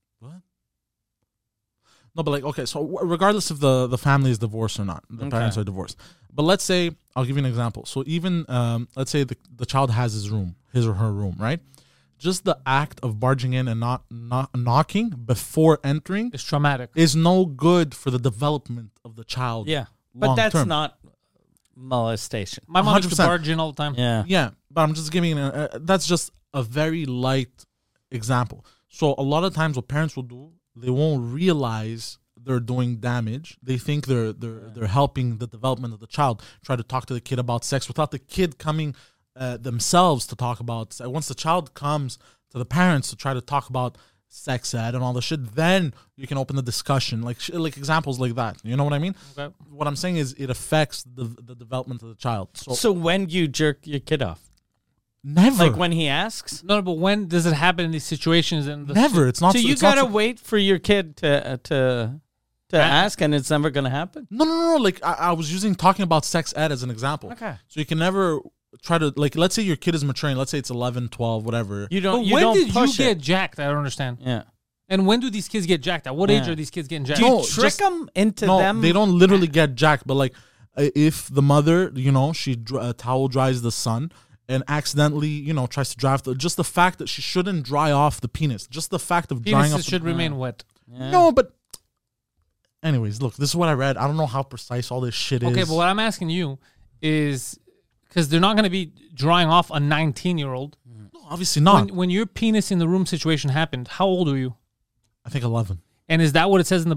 No, but like, okay, so w- regardless if the, the family is divorced or not, the Okay. parents are divorced. But let's say, I'll give you an example. So even, um, let's say the, the child has his room, his or her room, right? Just the act of barging in and not, not knocking before entering It's traumatic. is no good for the development of the child. Yeah, but long that's term. not molestation. My mom used to one hundred percent. barge in all the time. Yeah. Yeah, but I'm just giving, a, uh, that's just a very light example. So a lot of times what parents will do, they won't realize they're doing damage. They think they're they're they're helping the development of the child. Try to talk to the kid about sex without the kid coming uh, themselves to talk about sex. Once the child comes to the parents to try to talk about sex ed and all the shit, then you can open the discussion. Like sh- like examples like that. You know what I mean? Okay. What I'm saying is it affects the the development of the child. So, So when do you jerk your kid off? never, Like when he asks? No, but when does it happen in these situations? And the never. It's not. So you it's not gotta so- wait for your kid to uh, to to ask, and it's never gonna happen. No, no, no, no. Like I, I was using talking about sex ed as an example. Okay. So you can never try to like. Let's say your kid is maturing. Let's say it's eleven, twelve, whatever. You But don't. You when don't did you push get it. jacked? I don't understand. Yeah. And when do these kids get jacked? At what age Yeah. are these kids getting jacked? Do you No, trick just- them into no, them? they don't literally get jacked, but like uh, if the mother, you know, she dr- uh, towel dries the son and accidentally, you know, tries to dry off the, just the fact that she shouldn't dry off the penis, just the fact of drying off. Penises should the, remain wet. Yeah. No, but anyways, look, this is what I read. I don't know how precise all this shit is. Okay, but what I'm asking you is because they're not going to be drying off a nineteen year old. no, obviously not. When, when your penis in the room situation happened, how old were you? I think eleven. And is that what it says in the book?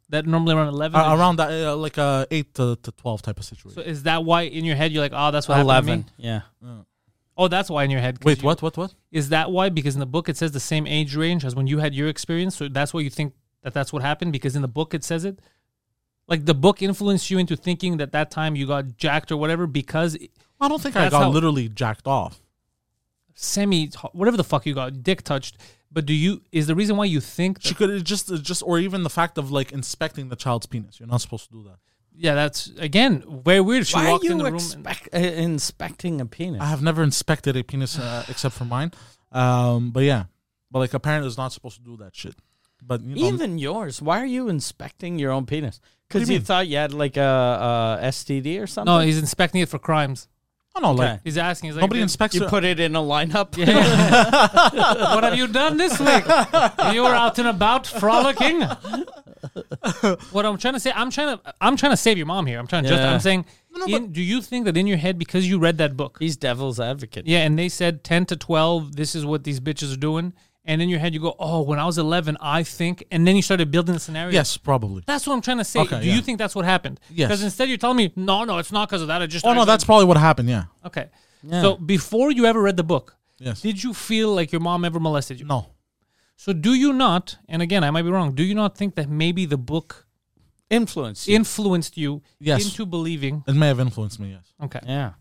that normally around eleven. Uh, around that, uh, like a eight to, to twelve type of situation. So is that why in your head you're like, oh, that's what happened eleven. to me? Yeah. Oh, that's why in your head. 'cause Wait, you- what, what, what? Is that why? Because in the book it says the same age range as when you had your experience. So that's why you think that that's what happened, because in the book it says it. Like the book influenced you into thinking that that time you got jacked or whatever because it- I don't think I That's got how- literally jacked off. semi whatever the fuck you got dick touched. But do you is the reason why you think? She That, could it just, it just, or even the fact of like inspecting the child's penis. You're not supposed to do that. yeah, that's again very weird. She Why are walked you in the room. and- expect, uh, inspecting a penis? I have never inspected a penis uh, except for mine. Um, but yeah, but like apparently it's not supposed to do that shit. But you know, Even yours. Why are you inspecting your own penis? Because do you you, mean? thought you had like a, a S T D or something? no, he's inspecting it for crimes. I don't know, like Okay. He's asking. He's like, nobody "Did- inspects You it. put it in a lineup? Yeah. What have you done this week? You were out and about frolicking. What I'm trying to say, I'm trying to, I'm trying to save your mom here. I'm trying to just, Yeah. I'm saying, no, in, do you think that in your head because you read that book, He's devil's advocate. yeah, and they said ten to twelve, this is what these bitches are doing, and in your head you go, oh, when I was eleven, I think, and then you started building the scenario. Yes, probably. That's what I'm trying to say. Okay, do yeah. you think that's what happened? Yes. Because instead you're telling me, no, no, it's not because of that. I just. Oh no, actually- that's probably what happened. Yeah. okay. Yeah. So before you ever read the book, Yes. did you feel like your mom ever molested you? No. So do you not, and again, I might be wrong, do you not think that maybe the book Influence. you. influenced you Yes. into believing? It may have influenced me. Yes. Okay. Yeah.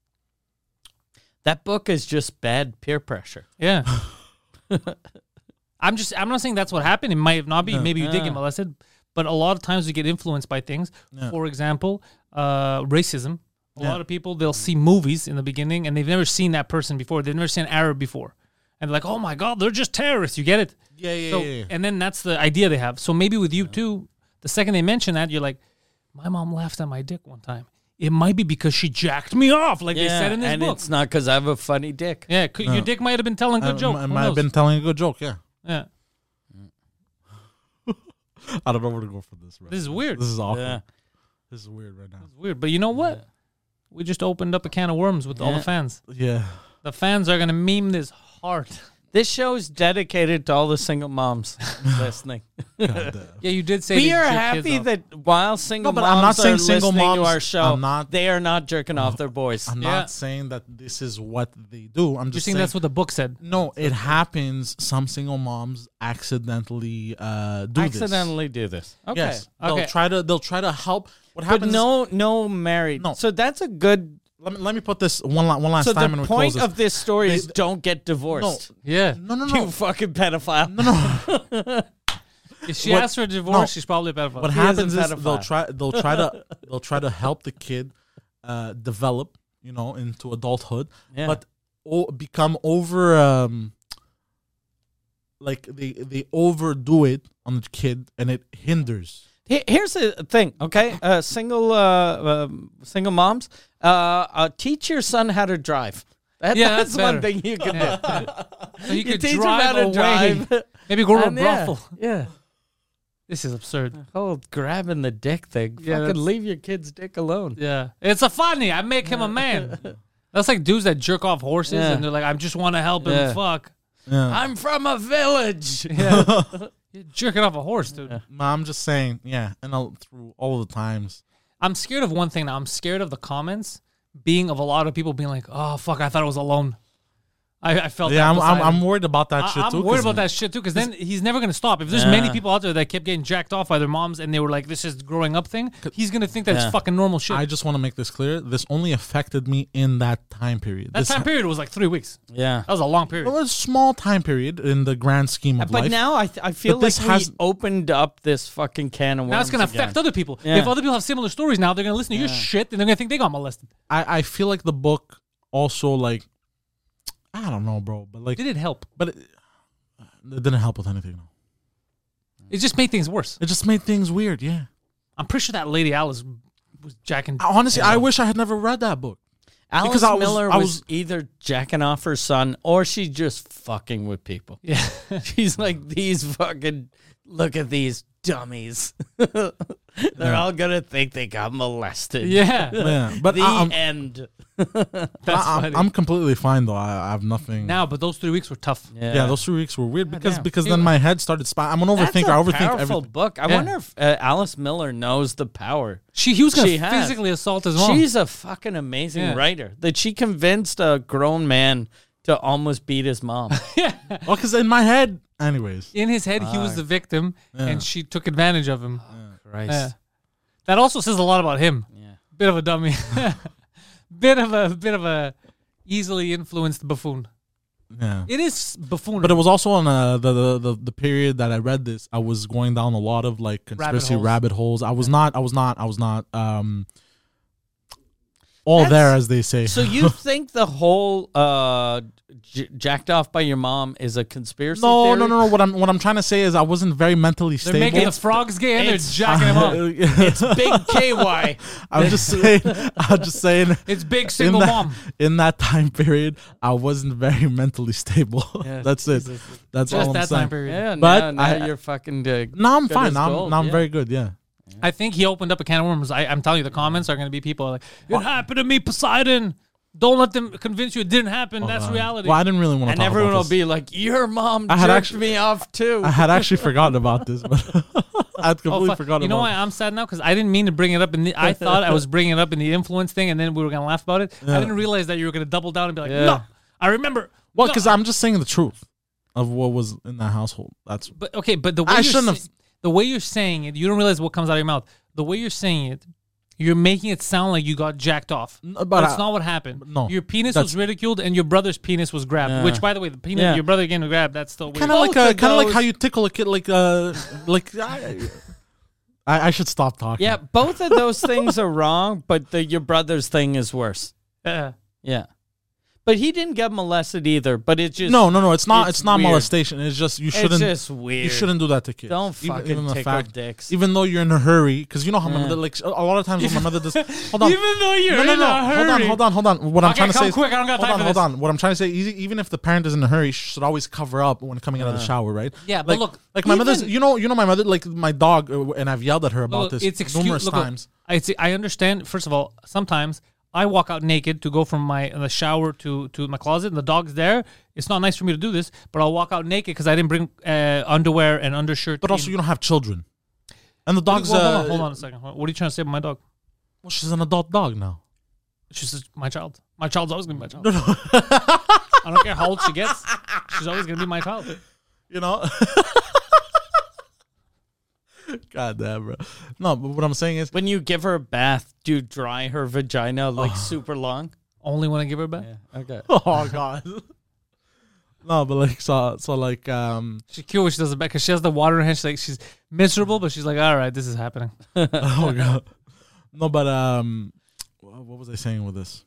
That book is just bad peer pressure. Yeah. I'm just, I'm not saying that's what happened. It might have not be. Yeah. Maybe you did Yeah. get molested. But a lot of times we get influenced by things. Yeah. For example, uh, racism. A Yeah. lot of people, they'll see movies in the beginning and they've never seen that person before. They've never seen an Arab before. And they're like, oh my God, they're just terrorists. You get it? Yeah, yeah, So, yeah, yeah. and then that's the idea they have. So maybe with you too, the second they mention that, you're like, my mom laughed at my dick one time. It might be because she jacked me off, like they said in this and book. it's not because I have a funny dick. Yeah, c- your dick might have been telling a good I, joke. I Who might have knows? been telling a good joke. Yeah. Yeah, I don't know where to go for this. Right this is now. weird. This is awkward. Yeah. This is weird right now. It's weird. But you know what? We just opened up a can of worms with all Yeah. the fans. Yeah. The fans are gonna meme this hard. This show is dedicated to all the single moms listening. God damn. Yeah, you did say We that you are jerk happy kids off. that while single No, but moms I'm not saying are single listening to moms- our show, I'm not- they are not jerking off their boys. I'm Yeah. not saying that this is what they do. I'm You're just saying saying that's what the book said. No, it happens. Some single moms accidentally uh, do Accidentally do this. this. Okay. Yes, they'll Okay. try to. They'll try to help. What But happens? no, no married. No. So that's a good. Let me let me put this one la- one last So time the and we point close of this story They- is don't get divorced. Yeah. No, no, You no. fucking pedophile. No, no. If she What- asks for a divorce, no. she's probably a pedophile. What He is a happens is pedophile. they'll try. They'll try to. They'll try to help the kid uh, develop. You know, into adulthood, Yeah. but o- become over. Um, like they they overdo it on the kid, and it hinders. Here- Here's the thing, okay? Uh, single uh, um, single moms, uh, uh, teach your son how to drive. That, Yeah, that's, that's one better. thing you can Yeah. do. So you You could teach him drive how to away. drive. Maybe go to a And yeah, brothel. Yeah. This is absurd. Oh, grabbing the dick thing. Yeah, Fucking that's- leave your kid's dick alone. Yeah. It's a funny. I make him a man. That's like dudes that jerk off horses Yeah. and they're like, I just want to help him Yeah. fuck. Yeah. I'm from a village. Yeah. You're jerking off a horse, dude. I'm just saying, yeah, and I'll, through all the times. I'm scared of one thing now. I'm scared of the comments being of a lot of people being like, oh, fuck, I thought I was alone. I, I felt Yeah, that I'm, I'm beside I'm him. worried about that I- shit I'm too. worried 'cause about that shit too, because then he's never gonna stop. If there's Yeah. many people out there that kept getting jacked off by their moms and they were like, "This is growing up thing," he's gonna think that Yeah. it's fucking normal shit. I just want to make this clear. This only affected me in that time period. that this time period was like three weeks. Yeah. That was a long period. It was a small time period in the grand scheme of But life. now I, th- I feel But this like we has- opened up this fucking can of worms. Now it's gonna again. affect other people. Yeah. If other people have similar stories now, they're gonna listen to your shit and they're gonna think they got molested. I, I feel like the book also like I don't know, bro, but like Did it help? but it, it didn't help with anything. No. It just made things worse. It just made things weird. Yeah. I'm pretty sure that Lady Alice was jacking. Honestly, I wish I had never read that book. Alice Because I was- Miller I was, was- either jacking off her son or she just fucking with people. Yeah. She's like these fucking look at these dummies. They're Yeah. all gonna think they got molested. Yeah. Yeah, but the I, I'm, end. That's I, funny. I'm, I'm completely fine though. I, I have nothing. now, but those three weeks were tough. yeah, those three weeks were weird because damn. because then my head started spinning. I'm an That's overthinker. a I overthink powerful everything. book. I Yeah. wonder if uh, Alice Miller knows the power. She he was gonna She has. physically assault his mom. She's a fucking amazing Yeah. writer. That she convinced a grown man to almost beat his mom. yeah. Well, because in my head, anyways. In his head, he was the victim, Yeah. and she took advantage of him. Christ. Yeah. That also says a lot about him. Yeah. Bit of a dummy. bit of a bit of a easily influenced buffoon. Yeah. It is buffoon. But it was also on uh, the, the the the period that I read this. I was going down a lot of like conspiracy holes. rabbit holes. I was not. I was not. I was not. Um, all That's- there, as they say. So you think the whole uh, j- jacked off by your mom is a conspiracy no, theory? no, no, no. What I'm what I'm trying to say is I wasn't very mentally they're stable. making the frogs gay and they're it's- jacking him up. It's big K Y. I'm just saying. I'm just saying. It's big In single that, mom. in that time period, I wasn't very mentally stable. Yeah, That's it. Jesus. That's Just all I'm that saying. time period. Yeah, But now, now I- you're fucking uh, No, I'm good fine. as Now I'm, gold, now I'm yeah. very good. Yeah. I think he opened up a can of worms. I, I'm telling you, the comments are going to be people like, "It happened to me, Poseidon." Don't let them convince you it didn't happen. That's Uh, reality. Well, I didn't really want to And talk everyone about will this. be like, your mom I jerked had actu- me off too. I had actually forgotten about this, but I had completely fuck. forgotten You know about why I'm sad now? Because I didn't mean to bring it up. In the, I thought I was bringing it up in the influence thing, and then we were going to laugh about it. I didn't realize that you were going to double down and be like, Yeah. "No, I remember." Well, No, because I'm just saying the truth of what was in that household. That's But okay, but the way I you're shouldn't sa- have- the way you're saying it, you don't realize what comes out of your mouth. The way you're saying it, you're making it sound like you got jacked off. but But that's I- not what happened. no, Your penis that's- was ridiculed and your brother's penis was grabbed. Yeah. Which, by the way, the penis Yeah. your brother getting grabbed, that's still weird. kind of like Both uh, of kind of like those- how you tickle a kid, like uh, like I, I, I should stop talking. Yeah, both of those things are wrong, but the your brother's thing is worse. Uh, Yeah. But he didn't get molested either, but it just No, no, no. It's not. It's It's, not weird. molestation. It's just you it's shouldn't. just weird. You shouldn't do that to kids. Don't Even- fucking even the tickle fact- dicks. Even though you're in a hurry, because you know how my Yeah. mother like a a lot of times when my mother does. Hold on. even though you're no, no, in no. a hurry. Hold on, hold on, hold on. What I'm Okay, trying to come say is, quick, I don't got hold time on, for hold this. on. What I'm trying to say, is even if the parent is in a hurry, she should always cover up when coming out of the shower, right? Yeah, but like, look, like my mother's. even- You know, you know, my mother, like my dog, uh, and I've yelled at her about Look, this it's excuse- numerous look, look, times. I see, I understand. First of all, sometimes I walk out naked to go from my the shower to, to my closet, and the dog's there. It's not nice for me to do this, but I'll walk out naked because I didn't bring uh, underwear and undershirt. But also, in. you don't have children, and the dog's. Well, hold, uh, on, hold on a second. What are you trying to say about my dog? Well, she's an adult dog now. She's just my child. My child's always gonna be my child. I don't care how old she gets. She's always gonna be my child. You know. God damn, bro. No, but what I'm saying is, When you give her a bath, do you dry her vagina like super long? Only when I give her a bath. Okay. oh god. No, but like so, so like um. She's cute when she does it back because she has the water in her hand. She's like she's miserable, but she's like, all right, this is happening. oh god. No, but um, wha- what was I saying with this?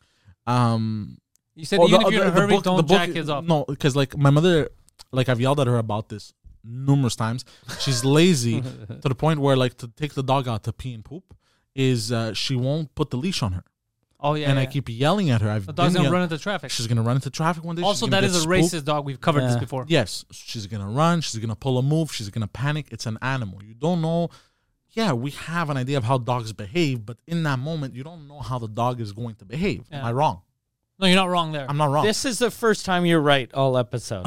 Um, You said oh, even the- if you're in a the- the hurry, book- don't the book- jack kids off. No, because like my mother, like I've yelled at her about this numerous times. She's lazy to the point where like to take the dog out to pee and poop is uh, she won't put the leash on her, Oh yeah, and I yeah. keep yelling at her. I've the dog's been gonna yell- run into traffic. She's gonna run into traffic one day. Also, she's that gonna is a get spooked. racist dog. We've covered this Yeah. before. Yes, she's gonna run. She's gonna pull a move. She's gonna panic. It's an animal. You don't know. Yeah, we have an idea of how dogs behave, but in that moment, you don't know how the dog is going to behave. Am Yeah. I wrong? No, you're not wrong there. I'm not wrong. This is the first time you're right all episode.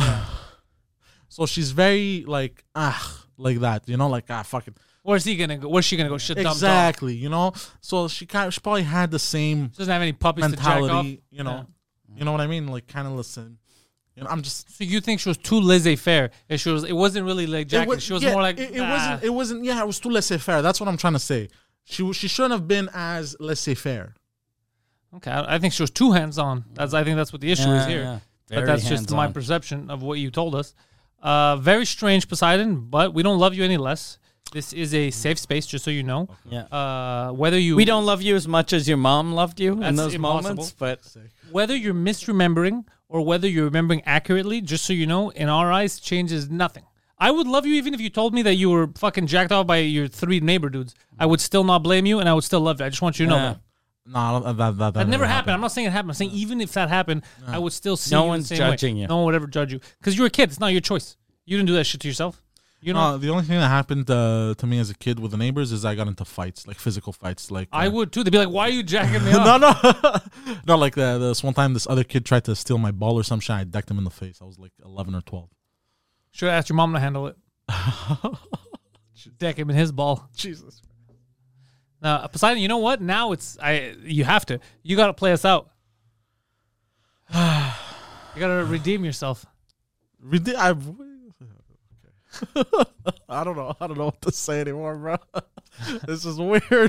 So she's very like ah like that, you know, like ah fucking Where's he gonna go? Where's she gonna go? Shit, dumb dog. exactly, you know. So she kind she probably had the same She doesn't have any puppies to jack off. mentality, you know. You know what I mean? Like kind of listen. You know, I'm just. So you think she was too laissez-faire? And she was. It wasn't really like It jacking. was- she was yeah, more like. it, it "Ah." wasn't. It wasn't. Yeah, it was too laissez faire. That's what I'm trying to say. She w- she shouldn't have been as laissez faire. Okay, I, I think she was too hands-on. That's. I think that's what the issue is Yeah, here. yeah. But Very that's just my hands-on. perception of what you told us. Uh, very strange, Poseidon. But we don't love you any less. This is a safe space, just so you know. Yeah. Uh, whether you We don't love you as much as your mom loved you in That's those impossible. moments, but whether you're misremembering or whether you're remembering accurately, just so you know, in our eyes, changes nothing. I would love you even if you told me that you were fucking jacked off by your three neighbor dudes. I would still not blame you, and I would still love you. I just want you to know Yeah. that. No, I don't- that that that, That never happened. I'm not saying it happened. I'm saying even if that happened, I would still see No you one's the same way. judging you. No one would ever judge you because you're a kid. It's not your choice. You didn't do that shit to yourself. You know, No, the only thing that happened uh, to me as a kid with the neighbors is I got into fights, like physical fights. Like I uh, would too. They'd be like, "Why are you jacking me up?" no, no, no. Like uh, this one time, this other kid tried to steal my ball or some shit. I decked him in the face. I was like eleven or twelve. Should have asked your mom to handle it. Deck him in his ball. Jesus. Now, Poseidon, you know what? Now it's I. You have to. You got to play us out. You got to redeem yourself. Rede- I, I don't know. I don't know what to say anymore, bro. This is weird.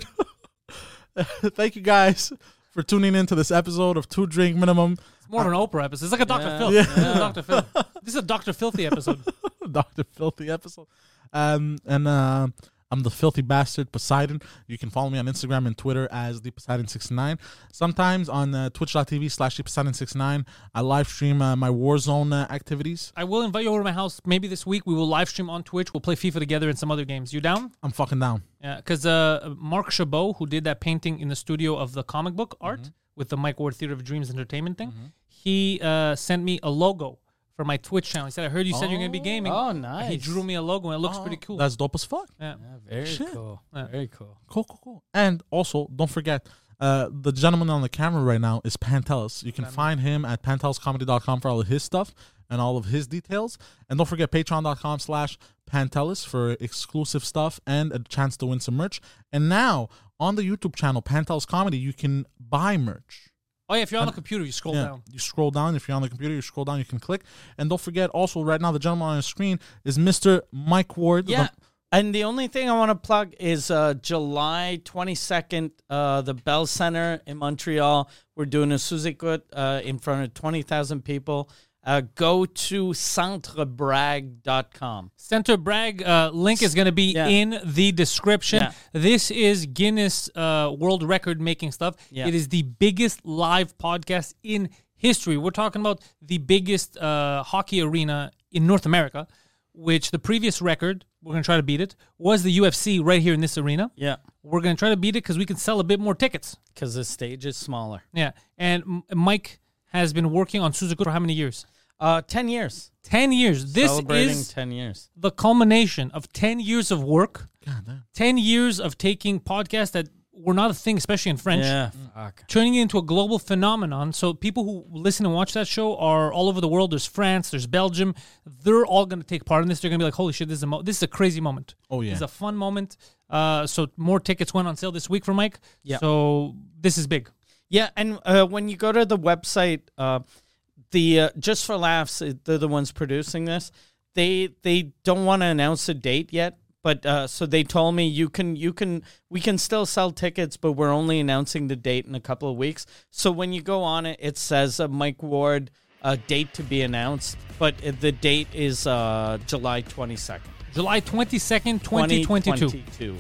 Thank you guys for tuning in to this episode of Two Drink Minimum. It's more of an Oprah episode. It's like a Doctor Yeah. Phil. Yeah. This is a Doctor Phil. This is a Doctor Filthy episode. Doctor Filthy episode. Um, and uh, I'm the filthy bastard Poseidon. You can follow me on Instagram and Twitter as the Poseidon sixty-nine. Sometimes on uh, twitch.tv slash the Poseidon sixty-nine. I live stream uh, my Warzone uh, activities. I will invite you over to my house maybe this week. We will live stream on Twitch. We'll play FIFA together and some other games. You down? I'm fucking down. Yeah, because uh, Mark Chabot, who did that painting in the studio of the comic book art Mm-hmm. with the Mike Ward Theater of Dreams Entertainment thing, he uh, sent me a logo for my Twitch channel. He said, I heard you said you're going to be gaming. Oh, And nice. He drew me a logo, and it looks pretty cool. That's dope as fuck. Yeah. Yeah, very Shit. cool. Yeah. Very cool. Cool, cool, cool. And also, don't forget, uh, the gentleman on the camera right now is Pantelis. You can find him at pantelis comedy dot com for all of his stuff and all of his details. And don't forget patreon.com slash Pantelis for exclusive stuff and a chance to win some merch. And now, on the YouTube channel, Pantelis Comedy, you can buy merch. Oh, yeah, if you're on the computer, you scroll Yeah, down. you scroll down. If you're on the computer, you scroll down, you can click. And don't forget, also, right now, the gentleman on the screen is Mister Mike Ward. Yeah. The- And the only thing I want to plug is uh, July twenty-second, uh, the Bell Center in Montreal. We're doing a Suzikut uh, in front of twenty thousand people. Uh, go to centre brag dot com. Center Bragg uh, link is going to be Yeah. in the description. Yeah. This is Guinness uh, World Record making stuff. Yeah. It is the biggest live podcast in history. We're talking about the biggest uh, hockey arena in North America, which the previous record, we're going to try to beat it, was the U F C right here in this arena. Yeah, We're going to try to beat it because we can sell a bit more tickets. because the stage is smaller. Yeah. And M- Mike has been working on Suzuki for how many years? Uh, ten years. ten years. This Celebrating is ten years. the culmination of ten years of work, God damn. ten years of taking podcasts that were not a thing, especially in French, Yeah, fuck. turning it into a global phenomenon. So people who listen and watch that show are all over the world. There's France, there's Belgium. They're all going to take part in this. They're going to be like, holy shit, this is a mo- this is a crazy moment. Oh, yeah. This is a fun moment. Uh, so more tickets went on sale this week for Mike. Yeah. So this is big. Yeah, and uh, when you go to the website, uh, the uh, Just for Laughs, uh, they're the ones producing this. They they don't want to announce a date yet, but uh, so they told me you can you can we can still sell tickets, but we're only announcing the date in a couple of weeks. So when you go on it, it says uh, Mike Ward uh, date to be announced, but uh, the date is uh, July twenty second, July twenty-second, twenty twenty-two.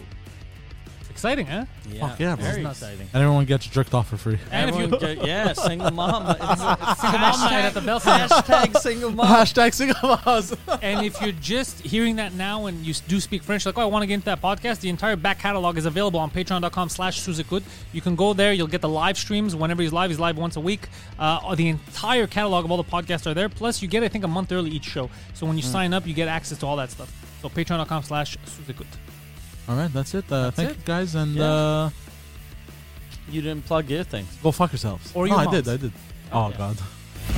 Exciting, huh? Yeah, Fuck yeah, bro. very Nuts. exciting. And everyone gets jerked off for free. And if you Everyone get- yeah, single mom. It's, Single mom night at the Bell Center. hashtag single mom. Hashtag single moms. And if you're just hearing that now and you s- do speak French, like, oh, I want to get into that podcast, the entire back catalog is available on patreon.com slash Suzikut. You can go there. You'll get the live streams whenever he's live. He's live once a week. Uh, the entire catalog of all the podcasts are there. Plus, you get, I think, a month early each show. So when you sign up, you get access to all that stuff. So patreon.com slash Suzikut. All right, that's it. Uh, thank it. you guys, and Yeah. uh, You didn't plug your things. go fuck yourselves. Or no, your I did, moms. I did. Oh, yeah. God.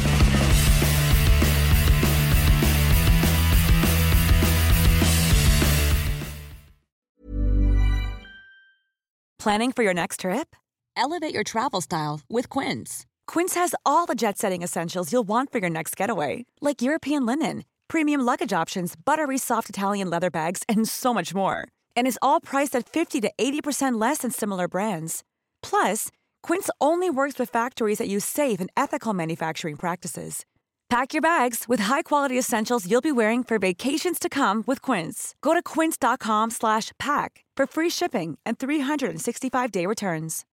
Planning for your next trip? Elevate your travel style with Quince. Quince has all the jet-setting essentials you'll want for your next getaway, like European linen, premium luggage options, buttery soft Italian leather bags, and so much more. And is all priced at fifty to eighty percent less than similar brands. Plus, Quince only works with factories that use safe and ethical manufacturing practices. Pack your bags with high-quality essentials you'll be wearing for vacations to come with Quince. Go to quince.com slash pack for free shipping and three sixty-five day returns.